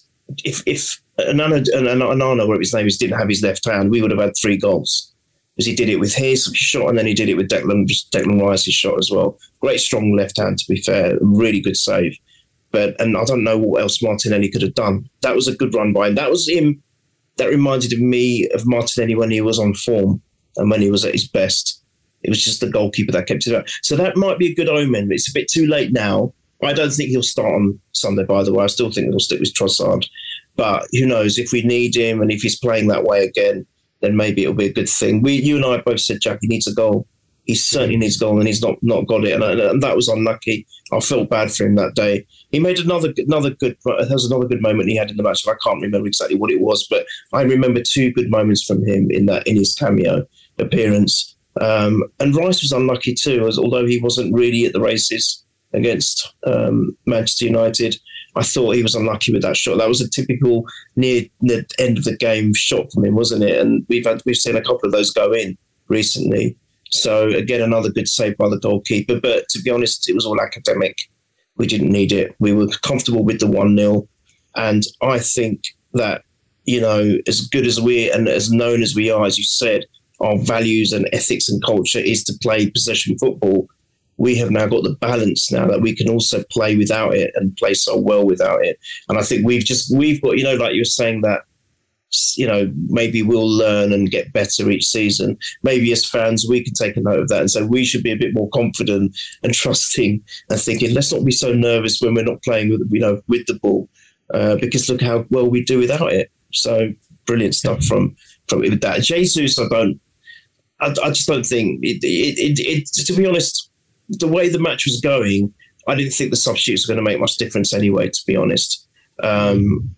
Onana, whatever his name is, didn't have his left hand, we would have had 3 goals. Because he did it with his shot, and then he did it with Declan Rice's shot as well. Great strong left hand, to be fair. Really good save. And I don't know what else Martinelli could have done. That was a good run by him. That was him. That reminded me of Martinelli when he was on form and when he was at his best. It was just the goalkeeper that kept it up. So that might be a good omen. It's a bit too late now. I don't think he'll start on Sunday, by the way. I still think he'll stick with Trossard. But who knows? If we need him and if he's playing that way again, then maybe it'll be a good thing. You and I both said, Jack, he needs a goal. He certainly needs a goal, and he's not got it. And that was unlucky. I felt bad for him that day. He made another good. There was another good moment he had in the match. I can't remember exactly what it was, but I remember 2 good moments from him in his cameo appearance. And Rice was unlucky too, although he wasn't really at the races against Manchester United. I thought he was unlucky with that shot. That was a typical near the end of the game shot from him, wasn't it? And we've seen a couple of those go in recently. So again, another good save by the goalkeeper. But to be honest, it was all academic. We didn't need it. We were comfortable with the 1-0. And I think that, as good as we and as known as we are, as you said, our values and ethics and culture is to play possession football. We have now got the balance now that we can also play without it and play so well without it. And I think we've got, like you were saying, that maybe we'll learn and get better each season. Maybe as fans, we can take a note of that and say we should be a bit more confident and trusting and thinking, let's not be so nervous when we're not playing with the ball, because look how well we do without it. So brilliant stuff from that. Jesus, I just don't think it. To be honest, the way the match was going, I didn't think the substitutes were going to make much difference anyway. To be honest, I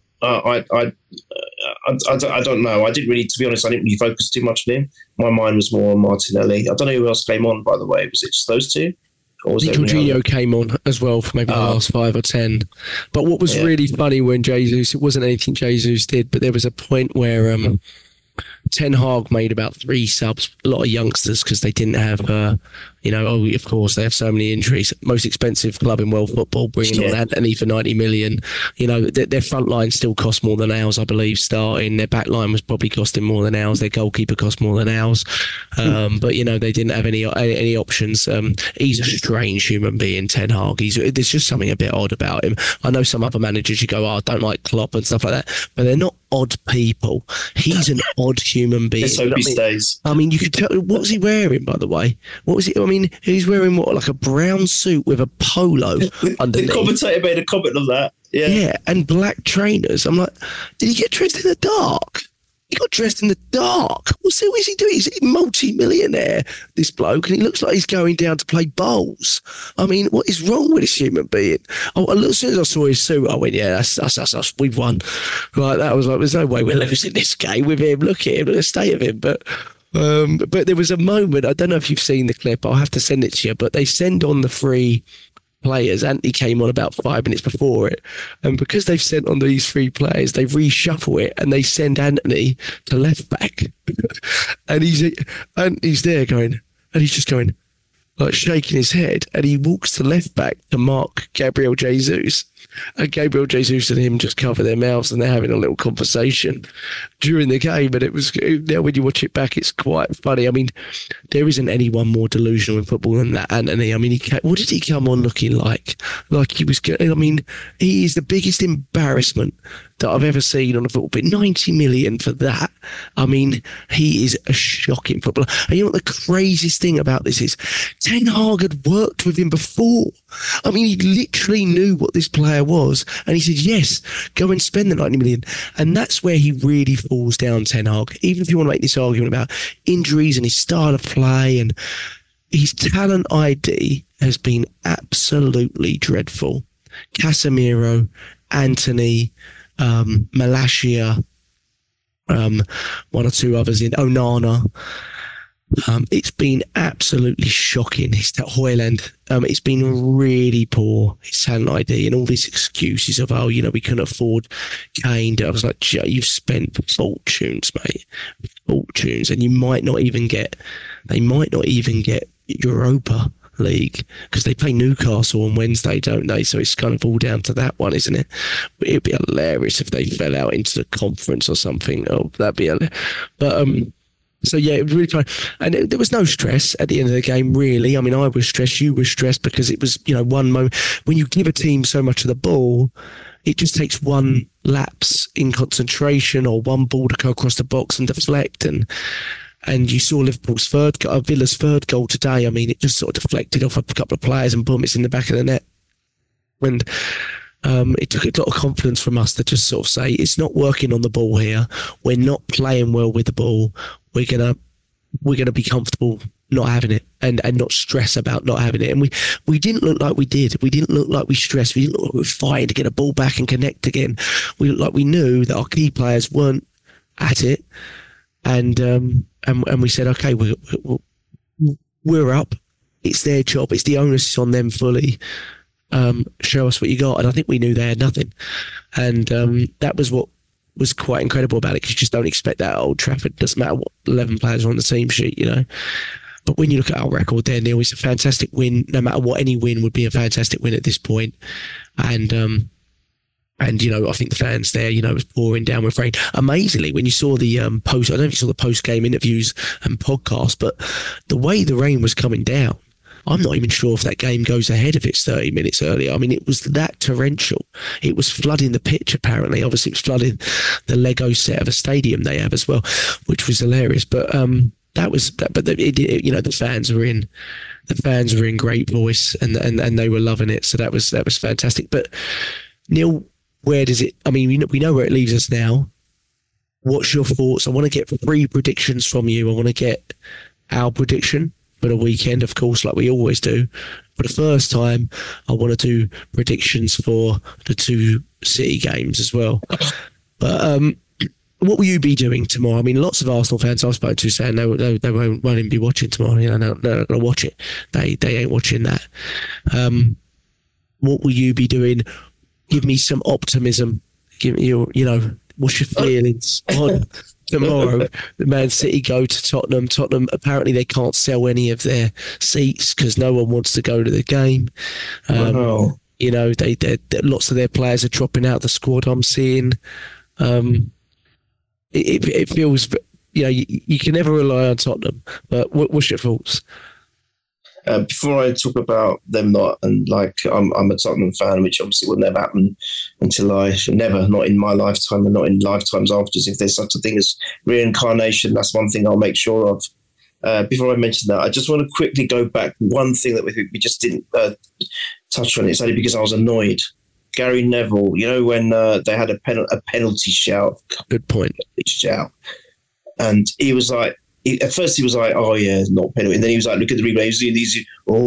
don't know. I didn't really focus too much on him. My mind was more on Martinelli. I don't know who else came on, by the way. Was it just those two? Or was Jorginho came on as well for maybe the last 5 or 10. But what was really funny when Jesus, it wasn't anything Jesus did, but there was a point where Ten Hag made about 3 subs, a lot of youngsters, because they didn't have, of course, they have so many injuries. Most expensive club in world football, bringing on Antony for 90 million. Their front line still cost more than ours, I believe, starting. Their back line was probably costing more than ours. Their goalkeeper cost more than ours. But, they didn't have any options. He's a strange human being, Ten Hag. There's just something a bit odd about him. I know some other managers, you go, I don't like Klopp and stuff like that, but they're not odd people. He's an odd human being. Let's hope he stays. I mean, you could tell. What was he wearing, by the way? What was it? I mean, he's wearing like a brown suit with a polo underneath. The commentator made a comment on that. Yeah, and black trainers. I'm like, did he get dressed in the dark? He got dressed in the dark. What is he doing? He's a multi-millionaire, this bloke, and he looks like he's going down to play bowls. I mean, what is wrong with this human being? As soon as I saw his suit, I went, yeah, that's us. We've won. Right, that was like, there's no way we're losing this game with him. Look at him, look at the state of him. But there was a moment, I don't know if you've seen the clip, I'll have to send it to you, but they send on the 3 players. Antony came on about 5 minutes before it, and because they've sent on these 3 players, they reshuffle it and they send Antony to left back, and he's there going, and he's just going like shaking his head, and he walks to left back to mark Gabriel Jesus, and Gabriel Jesus and him just cover their mouths, and they're having a little conversation during the game. And it was, now when you watch it back, it's quite funny. I mean, there isn't anyone more delusional in football than that Antony. I mean, what did he come on looking like? Like he was, I mean, he is the biggest embarrassment that I've ever seen on a football pitch. 90 million for that. I mean, he is a shocking footballer. And you know what the craziest thing about this is? Ten Hag had worked with him before. I mean, he literally knew what this player was, and he said, yes, go and spend the 90 million. And that's where he really falls down, Ten Hag. Even if you want to make this argument about injuries and his style of play, and his talent ID has been absolutely dreadful. Casemiro, Antony, Malacia, 1 or 2 others in Onana. It's been absolutely shocking. It's that Højlund. It's been really poor, his talent ID, and all these excuses of, we couldn't afford Kane. I was like, you've spent fortunes, mate. Fortunes. And they might not even get Europa League, because they play Newcastle on Wednesday, don't they? So it's kind of all down to that one, isn't it? But it'd be hilarious if they fell out into the conference or something. Oh, that'd be but so yeah, it was really fun, and there was no stress at the end of the game, really. I mean, I was stressed, you were stressed, because it was, one moment when you give a team so much of the ball, it just takes one lapse in concentration or one ball to go across the box and deflect, and you saw Liverpool's Villa's third goal today. I mean, it just sort of deflected off a couple of players, and boom, it's in the back of the net. And it took a lot of confidence from us to just sort of say, it's not working on the ball here. We're not playing well with the ball. We're gonna be comfortable not having it, and not stress about not having it. And we didn't look like we did. We didn't look like we stressed. We didn't look like we were fighting to get a ball back and connect again. We looked like we knew that our key players weren't at it, and we said, okay, we're up. It's their job. It's the onus is on them fully. Show us what you got. And I think we knew they had nothing, and that was what was quite incredible about it, because you just don't expect that at Old Trafford. It doesn't matter what 11 players are on the team sheet, But when you look at our record there, Neil, it's a fantastic win. No matter what, any win would be a fantastic win at this point. And I think the fans there, was pouring down with rain. Amazingly, when you saw the post, I don't know if you saw the post-game interviews and podcasts, but the way the rain was coming down, I'm not even sure if that game goes ahead if it's 30 minutes earlier. I mean, it was that torrential. It was flooding the pitch, apparently. Obviously, it was flooding the Lego set of a stadium they have as well, which was hilarious. But the fans were in great voice, and they were loving it. So that was fantastic. But Neil, where does it? I mean, we know where it leaves us now. What's your thoughts? I want to get 3 predictions from you. I want to get our prediction for the weekend, of course, like we always do. For the first time, I want to do predictions for the 2 City games as well. But what will you be doing tomorrow? I mean, lots of Arsenal fans I've spoken to saying they won't even be watching tomorrow. You know, they're not going to watch it. They ain't watching that. What will you be doing? Give me some optimism. Give me what's your feelings on tomorrow? The Man City go to Tottenham. Tottenham, apparently they can't sell any of their seats because no one wants to go to the game. Wow. You know, they lots of their players are dropping out of the squad, I'm seeing. It feels, you can never rely on Tottenham. But what's your thoughts? Before I talk about them not, and I'm a Tottenham fan, which obviously will never happen until not in my lifetime and not in lifetimes after. If there's such a thing as reincarnation, that's one thing I'll make sure of. Before I mention that, I just want to quickly go back. One thing that we just didn't touch on, it's only because I was annoyed. Gary Neville, when they had a penalty shout. Good point. Shout. And he was like, at first he was like, oh yeah, not penalty. And then he was like, look at the replay. He was doing these,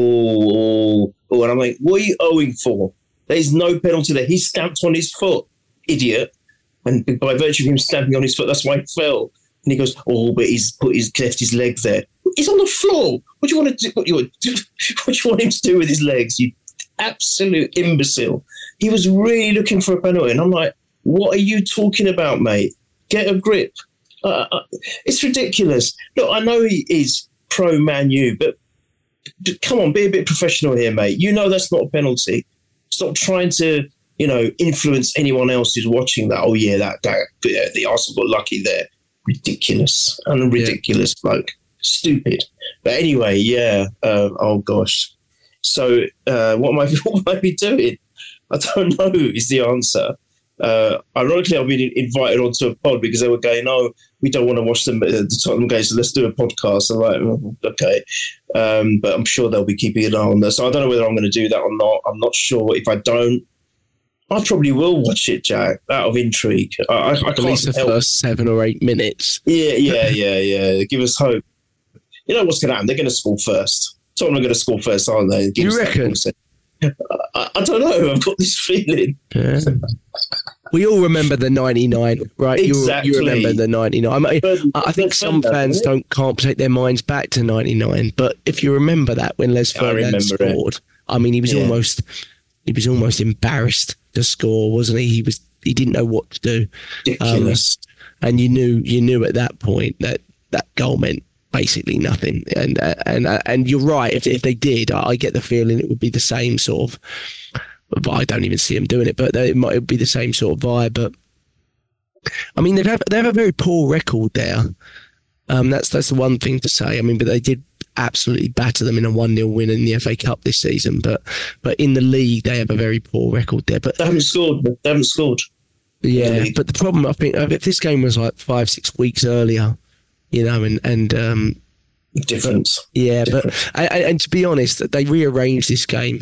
and I'm like, what are you owing for? There's no penalty there. He stamped on his foot, idiot. And by virtue of him stamping on his foot, that's why he fell. And he goes, but he's left his leg there. He's on the floor. What do you want to do? What do you want him to do with his legs? You absolute imbecile. He was really looking for a penalty. And I'm like, what are you talking about, mate? Get a grip. It's ridiculous. Look, I know he is pro Man U, but come on, be a bit professional here, mate. You know that's not a penalty. Stop trying to, influence anyone else who's watching that. Oh yeah, that the Arsenal got lucky there. Ridiculous. Ridiculous bloke. Stupid. But anyway, yeah. Oh gosh. So what am I doing? I don't know is the answer. Ironically, I've been invited onto a pod because they were going, "Oh, we don't want to watch them at the Tottenham game, so let's do a podcast." I'm like, okay, but I'm sure they'll be keeping an eye on this. So I don't know whether I'm going to do that or not. I'm not sure. If I don't, I probably will watch it, Jack, out of intrigue. I at least the first 7 or 8 minutes. Yeah. Give us hope. You know what's going to happen? They're going to score first. Tottenham are going to score first, aren't they? You reckon? I don't know. I've got this feeling. Yeah. We all remember the 99, right? Exactly. You remember the 99. I think some fans can't take their minds back to 99. But if you remember that when Les Ferdinand scored, he was almost embarrassed to score, wasn't he? He didn't know what to do. Ridiculous. And you knew at that point that goal meant basically nothing. And you're right. If they did, I get the feeling it would be the same sort of. But I don't even see them doing it. But it might be the same sort of vibe. But I mean, they have a very poor record there. That's the one thing to say. I mean, but they did absolutely batter them in a 1-0 win in the FA Cup this season. But in the league, they have a very poor record there. But they haven't scored. Yeah, but the problem, I think, if this game was like 5-6 weeks earlier, and difference. Yeah, different. And to be honest, they rearranged this game.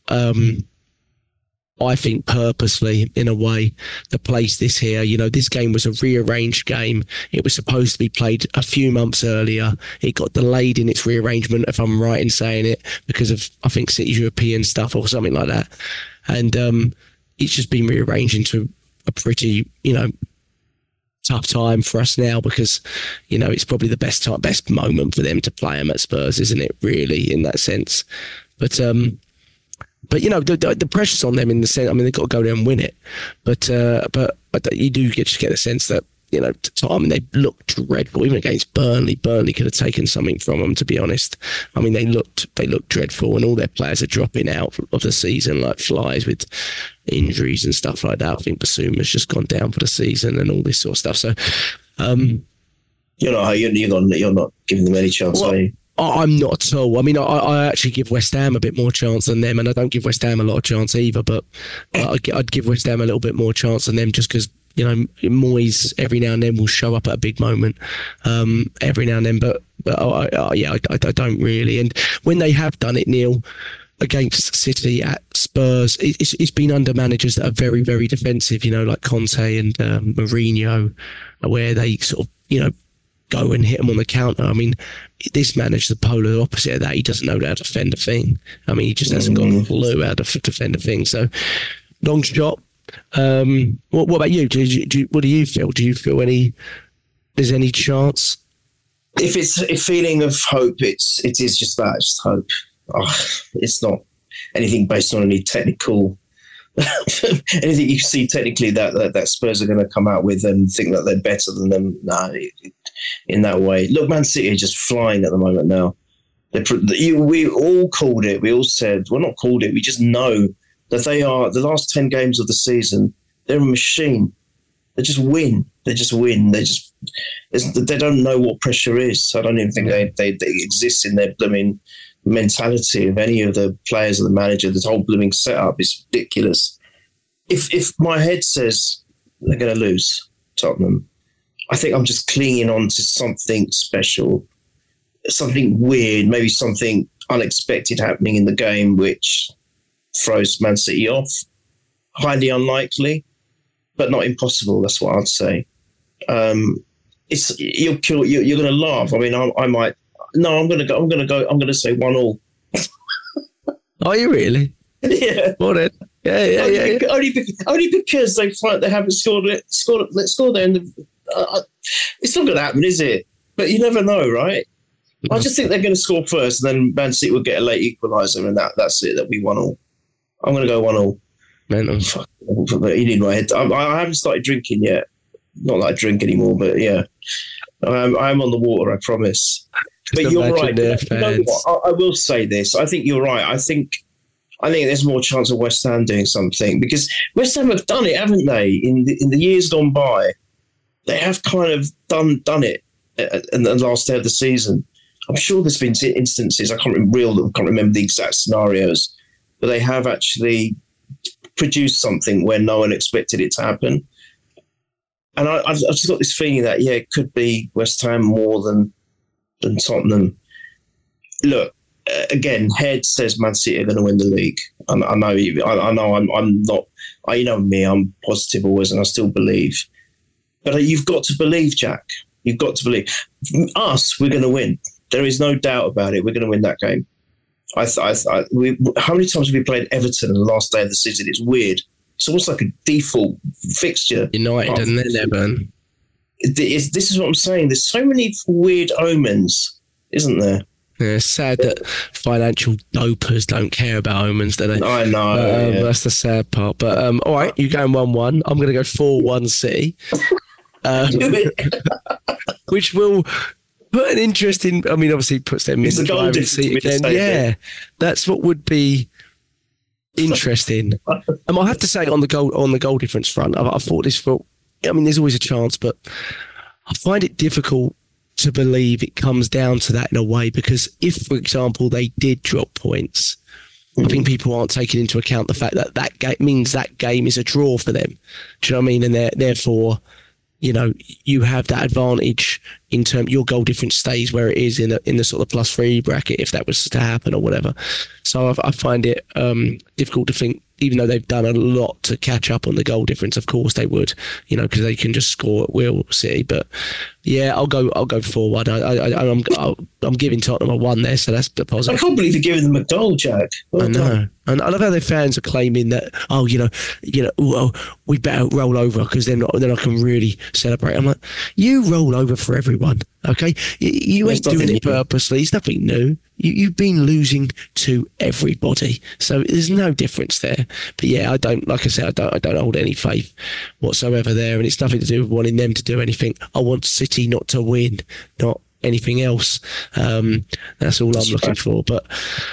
I think purposely, in a way, to place this here. This game was a rearranged game. It was supposed to be played a few months earlier. It got delayed in its rearrangement, if I'm right in saying it, because of, I think, City's European stuff or something like that. And it's just been rearranged into a pretty, tough time for us now because, it's probably the best moment for them to play them at Spurs, isn't it, really, in that sense? But the pressure's on them in the sense. I mean, they've got to go there and win it. But you do just get the sense that they looked dreadful even against Burnley. Burnley could have taken something from them, to be honest. I mean, they looked dreadful, and all their players are dropping out of the season like flies with injuries and stuff like that. I think Basuma's just gone down for the season and all this sort of stuff. So, you're not giving them any chance, are you? I'm not at all. I mean, I actually give West Ham a bit more chance than them, and I don't give West Ham a lot of chance either. But I'd give West Ham a little bit more chance than them, just because Moyes every now and then will show up at a big moment, every now and then. But I don't really. And when they have done it, Neil, against City, at Spurs, it's been under managers that are very, very defensive. Like Conte and Mourinho, where they sort of go and hit them on the counter. I mean, this manager's the polar opposite of that. He doesn't know how to defend a thing. I mean, he just hasn't got a clue how to defend a thing. So, long shot. What about you? What do you feel? Do you feel there's any chance? If it's a feeling of hope, it is just that, just hope. It's not anything based on any technical anything you see technically that Spurs are going to come out with and think that they're better than them. No, in that way. Look, Man City are just flying at the moment now. We all called it. We all said, well, not called it. We just know that they are, the last 10 games of the season, they're a machine. They just win. They don't know what pressure is. So I don't even think they exist in their blooming mentality of any of the players or the manager. This whole blooming setup is ridiculous. If my head says they're going to lose Tottenham, I think I'm just clinging on to something special, something weird, maybe something unexpected happening in the game which throws Man City off. Highly unlikely, but not impossible. That's what I'd say. You're going to laugh. I mean, I might. No, I'm going to say 1-1. Are you really? Yeah. What it? Yeah. Only because they haven't scored it. Let's score there. It's not going to happen, is it? But you never know, right? No. I just think they're going to score first, and then Man City will get a late equaliser, and that's it. That'll be 1-1. I'm going to go 1-1. You need my head. I haven't started drinking yet. Not that I drink anymore, but yeah, I'm on the water. I promise. But you're right. I will say this. I think you're right. I think there's more chance of West Ham doing something, because West Ham have done it, haven't they? In the years gone by, they have kind of done it in the last day of the season. I'm sure there's been instances. I can't remember the exact scenarios, but they have actually produced something where no one expected it to happen. And I've just got this feeling that it could be West Ham more than Tottenham. Look, again, head says Man City are going to win the league. I know I'm not. You know me, I'm positive always, and I still believe. But you've got to believe, Jack. You've got to believe. Us, we're going to win. There is no doubt about it. We're going to win that game. How many times have we played Everton on the last day of the season? It's weird. It's almost like a default fixture. United and then Everton. This is what I'm saying. There's so many weird omens, isn't there? Yeah, it's sad that financial dopers don't care about omens, do they? I know. That's the sad part. But all right, you're going 1-1. I'm going to go 4-1 City, which will put an interest in. I mean, obviously, puts them in the driving seat again. Yeah, that's what would be interesting. I have to say, on the goal difference front, I thought this. I mean, there's always a chance, but I find it difficult to believe it comes down to that in a way, because if, for example, they did drop points, I think people aren't taking into account the fact that game means that game is a draw for them. Do you know what I mean? And therefore, you have that advantage in terms your goal difference stays where it is in the sort of +3 bracket if that was to happen or whatever. So I find it difficult to think, even though they've done a lot to catch up on the goal difference. Of course they would, because they can just score at will, City. But yeah, I'll go 4-1. I'm giving Tottenham a 1 there, so that's the positive. I can't believe you're giving them a goal, Jack. I know. And I love how their fans are claiming that, we better roll over because then I can really celebrate. I'm like, you roll over for everyone, okay? You ain't doing it purposely. It's nothing new. You've been losing to everybody, so there's no difference there. But yeah, I don't hold any faith whatsoever there, and it's nothing to do with wanting them to do anything. I want City not to win, not anything else. That's all I'm looking for. But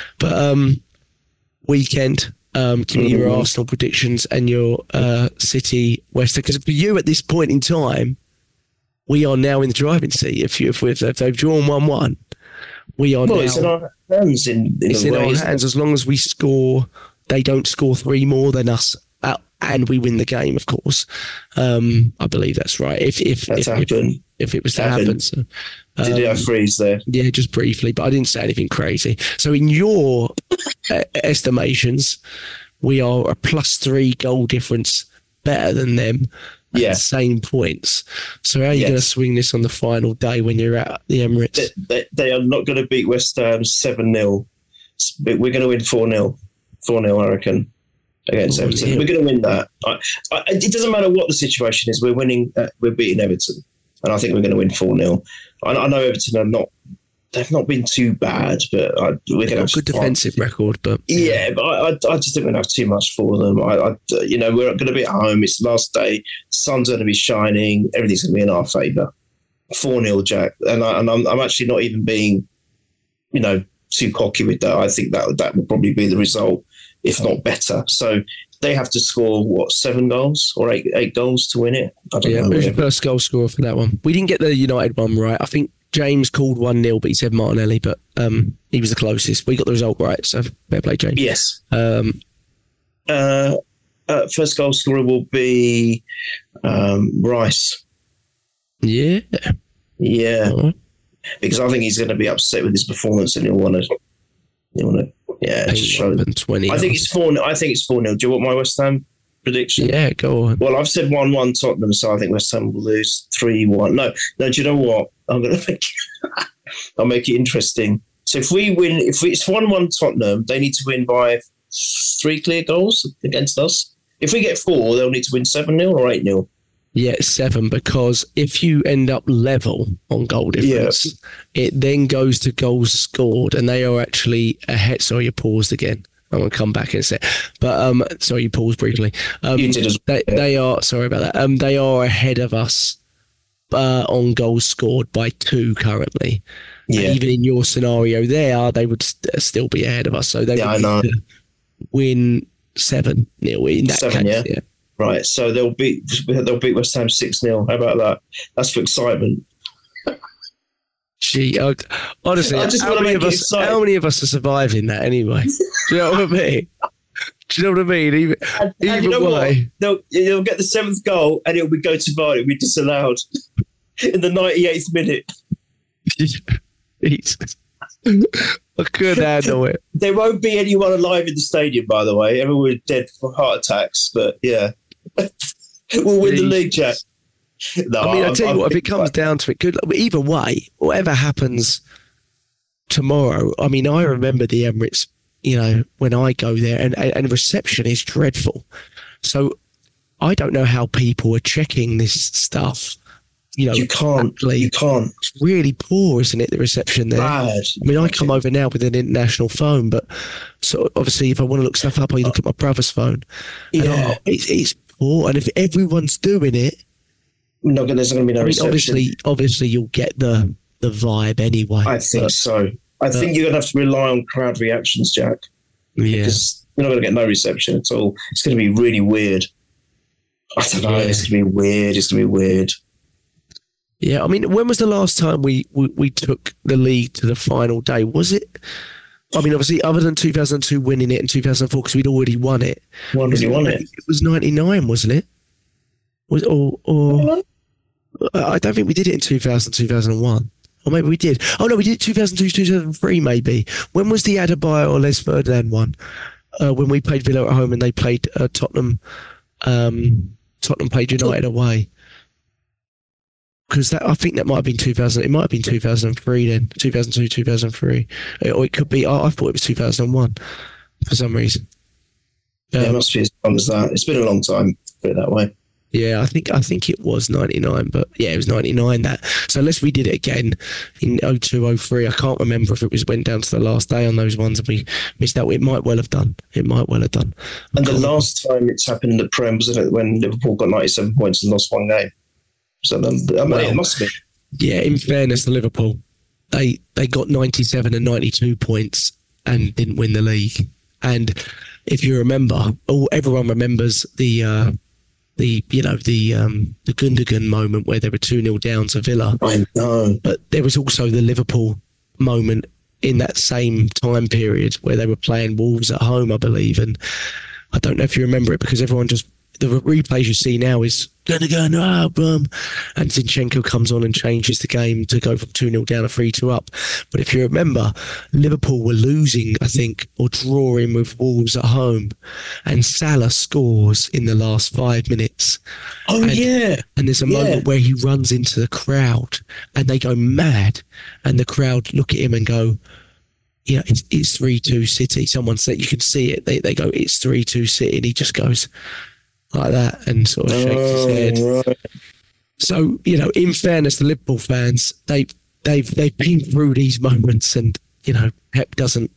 weekend, give me your Arsenal predictions and your City West Ham, because for you at this point in time, we are now in the driving seat. If they've drawn 1-1. we are Well, now. it's in our hands It's in our hands as long as we score. They don't score 3 more than us, and we win the game. Of course, I believe that's right. If it was to happen, so, did I freeze there? Yeah, just briefly, but I didn't say anything crazy. So, in your estimations, we are a +3 goal difference better than them. At the same points. So how are you going to swing this on the final day when you're at the Emirates? They are not going to beat West Ham 7-0. We're going to win 4-0. 4-0, I reckon, against Everton. We're going to win that. It doesn't matter what the situation is. We're winning. We're beating Everton, and I think we're going to win 4-0. I know Everton are not. They've not been too bad, but we're going to have a good defensive record. But but I just think we're going to have too much for them. We're going to be at home. It's the last day. The sun's going to be shining. Everything's going to be in our favour. 4-0, Jack. And I'm actually not even being, too cocky with that. I think that will probably be the result, if not better. So they have to score 7 goals or 8 goals to win it. I don't know. Who's your first goal scorer for that one? We didn't get the United one right. I think James called 1-0, but he said Martinelli, but he was the closest. We got the result right, so fair play, James. Yes. First goal scorer will be Rice. Yeah. Yeah. Right. Because I think he's going to be upset with his performance, and he'll want to. Show. 20. I think it's 4-0. I think it's 4-0. Do you want my West Ham prediction? Yeah, go on. Well, I've said 1-1 Tottenham, so I think West Ham will lose 3-1. No. Do you know what? I'm going to I'll make it interesting. So if we win, if it's 1-1 Tottenham, they need to win by 3 clear goals against us. If we get 4, they'll need to win 7-0 or 8-0. Yeah, 7, because if you end up level on goal difference, it then goes to goals scored, and they are actually ahead. Sorry, you paused again. I'm going to come back in a sec. But, sorry, you paused briefly. You did as well. They are, sorry about that. They are ahead of us on goals scored by 2 currently. Yeah. And even in your scenario there, they would still be ahead of us. So they would need to win 7-0 in that 7, case. Yeah. Right, so they'll beat West Ham 6-0. How about that? That's for excitement. Gee, honestly, how many of us are surviving that anyway? Do you know what I mean? Do you know what I mean? Either way, they'll get the 7th goal, and it'll go to VAR. It'll be disallowed in the 98th minute. Jesus. I couldn't handle it. There won't be anyone alive in the stadium, by the way. Everyone is dead for heart attacks, but yeah. We'll win the league, Jack. No, I mean, I tell you what, if it comes down to it, either way, whatever happens tomorrow, I mean, I remember the Emirates, when I go there, and reception is dreadful. So I don't know how people are checking this stuff. You can't. It's really poor, isn't it, the reception there? Bad. I mean, I come over now with an international phone, but so obviously if I want to look stuff up, I look at my brother's phone. Yeah. It's poor, and if everyone's doing it, there's not going to be no reception. Obviously you'll get the vibe anyway. I think so. I think you're going to have to rely on crowd reactions, Jack. Yeah. Because you're not going to get no reception at all. It's going to be really weird. I don't know. It's going to be weird. It's going to be weird. Yeah, I mean, when was the last time we took the league to the final day? Was it? I mean, obviously, other than 2002 winning it in 2004, because we'd already won it. It was 99, wasn't it? I don't think we did it in 2000, 2001. Or maybe we did. Oh, no, we did 2002, 2003, maybe. When was the Adebayo or Les Ferdinand one? When we played Villa at home and they played Tottenham. Tottenham played United away. Because I think that might have been 2000. It might have been 2003 then, 2002, 2003, or it could be. I thought it was 2001 for some reason. It must be as long as that. It's been a long time. Put it that way. Yeah, I think it was 99, but yeah, it was 99 that. So unless we did it again in 02, 03, I can't remember if it went down to the last day on those ones and we missed out. It might well have done. And the last time it's happened in the Prem, wasn't it, when Liverpool got 97 points and lost 1 game? So it must be. Yeah, in fairness to Liverpool, they got 97 and 92 points and didn't win the league. And if you remember, everyone remembers the Gundogan moment where they were 2-0 down to Villa. I know. But there was also the Liverpool moment in that same time period where they were playing Wolves at home, I believe. And I don't know if you remember it, because everyone just, the replays you see now is going to go, no, boom. And Zinchenko comes on and changes the game to go from 2-0 down to 3-2 up. But if you remember, Liverpool were losing, I think, or drawing with Wolves at home. And Salah scores in the last 5 minutes. Oh, yeah. And there's a moment where he runs into the crowd and they go mad. And the crowd look at him and go, yeah, it's 3-2 City. Someone said, you can see it. They go, it's 3-2 City. And he just goes like that and sort of shakes his head. Right. So, you know, in fairness to Liverpool fans, they've been through these moments, and, you know, Pep doesn't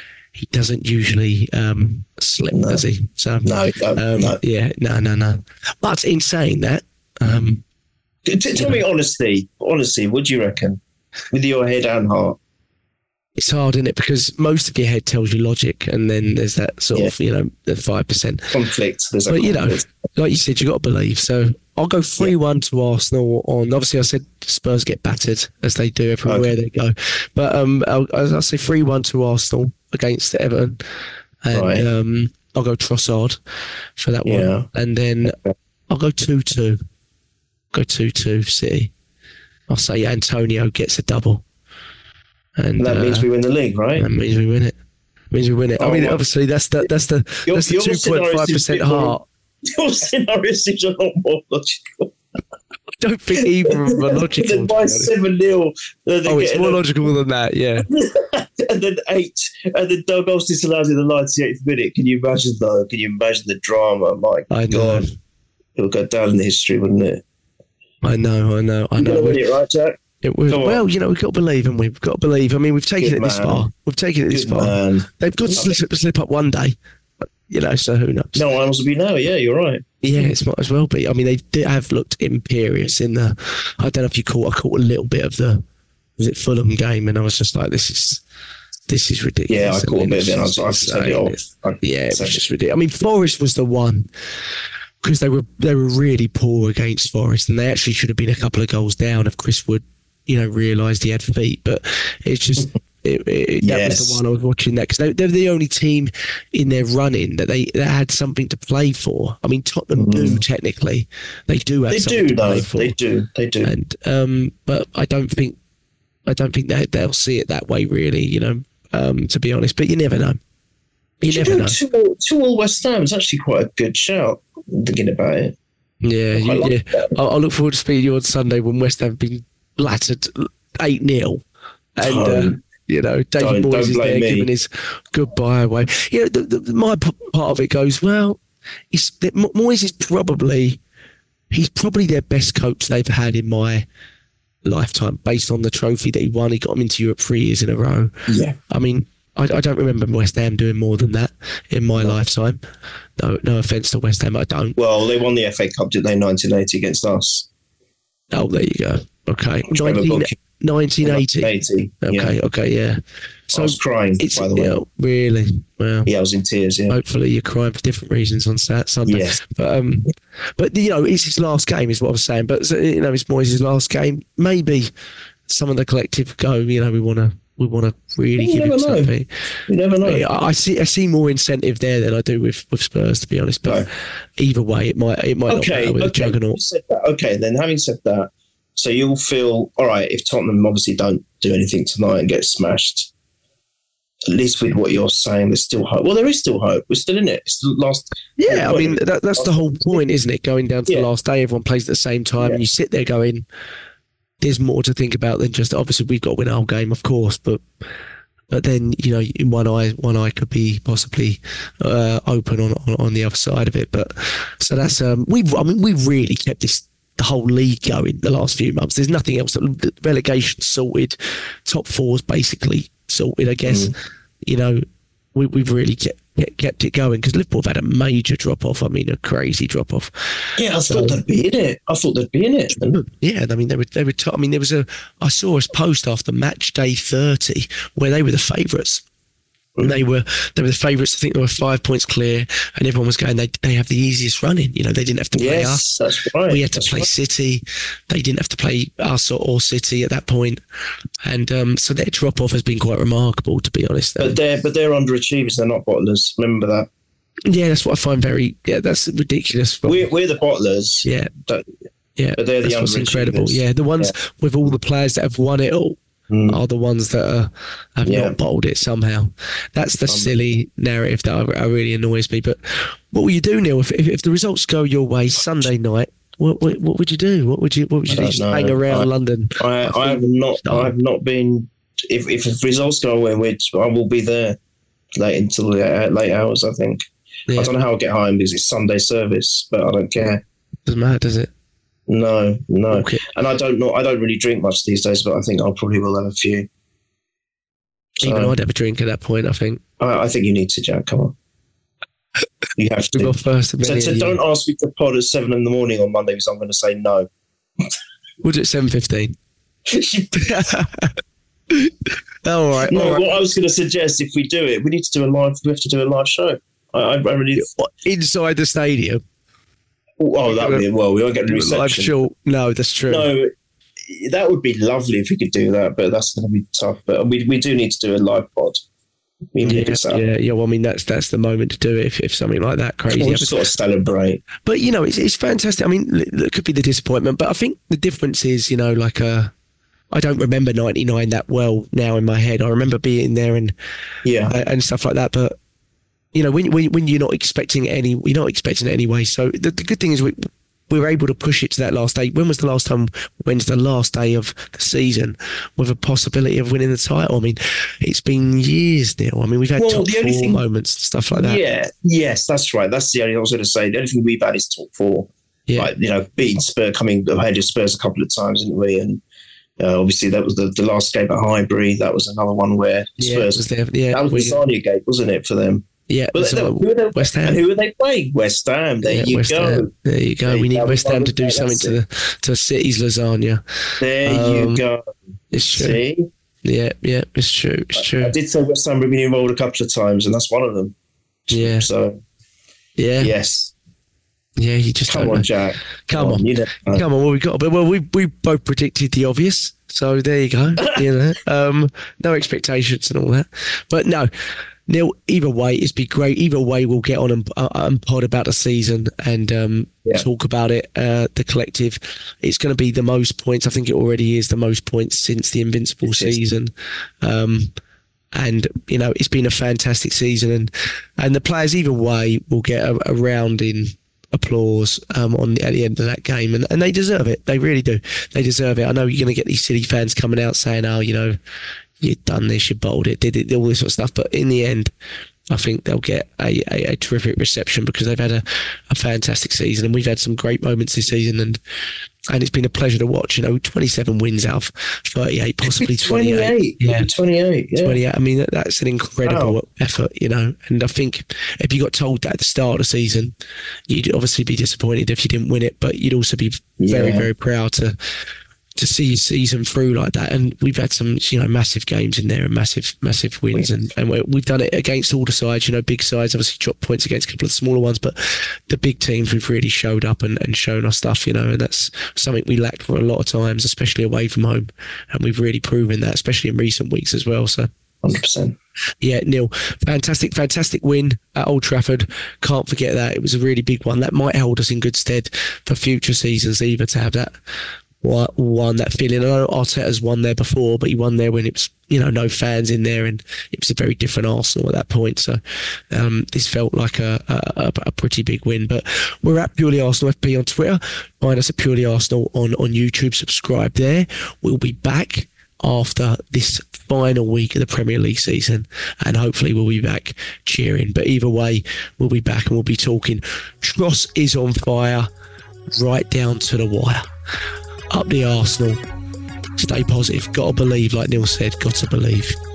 usually slip, does he? So no. Yeah, no. But in saying that, tell me honestly, what do you reckon with your head and heart? It's hard, isn't it? Because most of your head tells you logic, and then there's that sort of, you know, the 5% conflict. But you know, like you said, you got to believe. So I'll go 3-1 to Arsenal. On obviously, I said Spurs get battered as they do everywhere they go, but I'll say 3-1 to Arsenal against Everton, and I'll go Trossard for that one, and then I'll go 2-2. Go 2-2 City. I'll say Antonio gets a double. And that means we win the league, right? That means we win it. I mean, obviously, that's the 2.5% heart. Your scenario seems a lot more logical. I don't think either of them are logical. By 7-0. It's more logical than that, yeah. And then 8, and then Doug goals disallowed in the 98th minute. Can you imagine, though? Can you imagine the drama? My God. It would go down in history, wouldn't it? I know. You're going to win it, right, Jack? It was, well, you know, we've got to believe, and we've got to believe. I mean, we've taken it this far. They've got to slip up one day, you know, so who knows? No one else will be now. Yeah, you're right. Yeah, it might as well be. I mean, they have looked imperious in the, I don't know if you caught a little bit of the, was it Fulham game? And I was just like, this is ridiculous. Yeah, I caught a bit of it. I was turned it off. Yeah, it was just ridiculous. I mean, Forest was the one, because they were really poor against Forest, and they actually should have been a couple of goals down if Chris Wood, you know, realised he had feet. But it's just that was the one I was watching that, because they're the only team in their running that had something to play for. I mean, Tottenham do technically, they do have something to play for. They do. And but I don't think they'll see it that way, really. You know, to be honest. But you never know. You never know. 2-2 West Ham is actually quite a good shout. Thinking about it. Yeah. I'll look forward to speaking to you on Sunday when West Ham have been battered 8-0, and you know, David Moyes is there giving his goodbye away. You know, my part of it goes, well, Moyes is probably their best coach they've had in my lifetime, based on the trophy that he won. He got them into Europe 3 years in a row. Yeah, I mean, I don't remember West Ham doing more than that in my lifetime. No offence to West Ham, I don't. Well, they won the FA Cup, didn't they, 1980 against us? Oh, there you go. Okay. 1980. Okay, yeah. So I was crying, by the way. Yeah, really? Well, yeah, I was in tears, yeah. Hopefully you're crying for different reasons on Sunday. Yes. But, you know, it's his last game is what I was saying. But, you know, it's Moyes' last game. Maybe some of the collective go, you know, we want to really give him something. You never know. I see more incentive there than I do with Spurs, to be honest. But either way, it might not matter with the juggernaut. Okay, then having said that, so you'll feel all right if Tottenham obviously don't do anything tonight and get smashed. At least with what you're saying, there's still hope. Well, there is still hope. We're still in it. It's the last. Yeah, I mean that's the whole point, isn't it? Going down to the last day, everyone plays at the same time, and you sit there going, there's more to think about than just, obviously we've got to win our game, of course, but then, you know, in one eye could be possibly open on the other side of it. But so that's we've really kept the whole league going the last few months. There's nothing else. The relegation sorted, top four's basically sorted, I guess. You know, we've really kept it going, because Liverpool have had a major drop off. I mean, a crazy drop off. Yeah, I thought they'd be in it. Yeah, I mean, they were. I mean, I saw a post after match day 30 where they were the favourites. They were the favourites. I think they were 5 points clear, and everyone was going, they have the easiest running. You know, they didn't have to play us. That's right. We had to play City. They didn't have to play us or City at that point. And so their drop off has been quite remarkable, to be honest. But they're underachievers. They're not bottlers. Remember that. Yeah, that's what I find that's ridiculous. We're the bottlers. Yeah. But they're the what's incredible. underachievers. Yeah, the ones with all the players that have won it all. Are the ones that have not bottled it somehow. That's the silly narrative that really annoys me. But what will you do, Neil, if the results go your way Sunday night? What would you do? What would you do? Just hang around London? I have not been. If the results go away, I will be there late until late hours. I think. Yeah. I don't know how I'll get home because it's Sunday service, but I don't care. Doesn't matter, does it? No. Okay. And I don't really drink much these days, but I think I probably will have a few. Even I'd have a drink at that point, I think. I think you need to, Jack. Come on. You have to. Go first. So don't ask me to pod at 7 a.m. on Monday because I'm going to say no. We'll do it 7:15. All right. No, what I was going to suggest, if we do it, we have to do a live show. I really inside the stadium. Oh, that would be we won't get the reception. Live show. No, that's true. No, that would be lovely if we could do that, but that's going to be tough. But we do need to do a live pod. Yeah. Well, I mean, that's the moment to do it if something like that crazy. We'll sort of celebrate. But you know, it's fantastic. I mean, it could be the disappointment, but I think the difference is, you know, like I don't remember '99 that well now in my head. I remember being there and stuff like that, but. You know, when you're not expecting it anyway. So the good thing is we were able to push it to that last day. When's the last day of the season with a possibility of winning the title? I mean, it's been years now. I mean, we've had top four moments and stuff like that. Yeah, yes, that's right. That's the only thing I was going to say. The only thing we've had is top four. Yeah. Like, you know, beating Spurs, coming ahead of Spurs a couple of times, didn't we? And obviously that was the last game at Highbury. That was another one where Spurs. That was the Sarnia gate, wasn't it, for them? Yeah, West Ham. Who are they playing? West Ham. There you go. There you go. We need West Ham to do something to City's lasagna. There you go. It's true. See? Yeah, it's true. It's true. I did say West Ham have been involved a couple of times, and that's one of them. Yeah. So. Yeah. Yes. Yeah, you just come on, Jack. Come on. Come on. Well, we both predicted the obvious, so there you go. You know, no expectations and all that, but no. Neil, either way, it'd be great. Either way, we'll get on and pod about the season and talk about it. The collective, it's going to be the most points. I think it already is the most points since the Invincible season. And, you know, it's been a fantastic season. And the players, either way, will get a round in applause at the end of that game. And they deserve it. They really do. They deserve it. I know you're going to get these City fans coming out saying, oh, you know, you've done this, you bottled it, did it, all this sort of stuff. But in the end, I think they'll get a terrific reception because they've had a fantastic season and we've had some great moments this season and it's been a pleasure to watch. You know, 27 wins out of 38, possibly 28. 28. 28. I mean, that's an incredible effort, you know. And I think if you got told that at the start of the season, you'd obviously be disappointed if you didn't win it, but you'd also be very, very proud to see your season through like that. And we've had some, you know, massive games in there and massive wins. And we've done it against all the sides, you know, big sides, obviously dropped points against a couple of the smaller ones, but the big teams, we've really showed up and shown our stuff, you know, and that's something we lacked for a lot of times, especially away from home. And we've really proven that, especially in recent weeks as well. So 100%. Yeah, Neil, fantastic win at Old Trafford. Can't forget that. It was a really big one. That might hold us in good stead for future seasons either, to have that that feeling. I know Arteta's won there before, but he won there when it was, you know, no fans in there and it was a very different Arsenal at that point. So this felt like a pretty big win. But we're at Purely Arsenal FP on Twitter. Find us at Purely Arsenal on YouTube. Subscribe there. We'll be back after this final week of the Premier League season and hopefully we'll be back cheering. But either way, we'll be back and we'll be talking. Tross is on fire right down to the wire. Up the Arsenal. Stay positive. Got to believe, like Neil said, got to believe.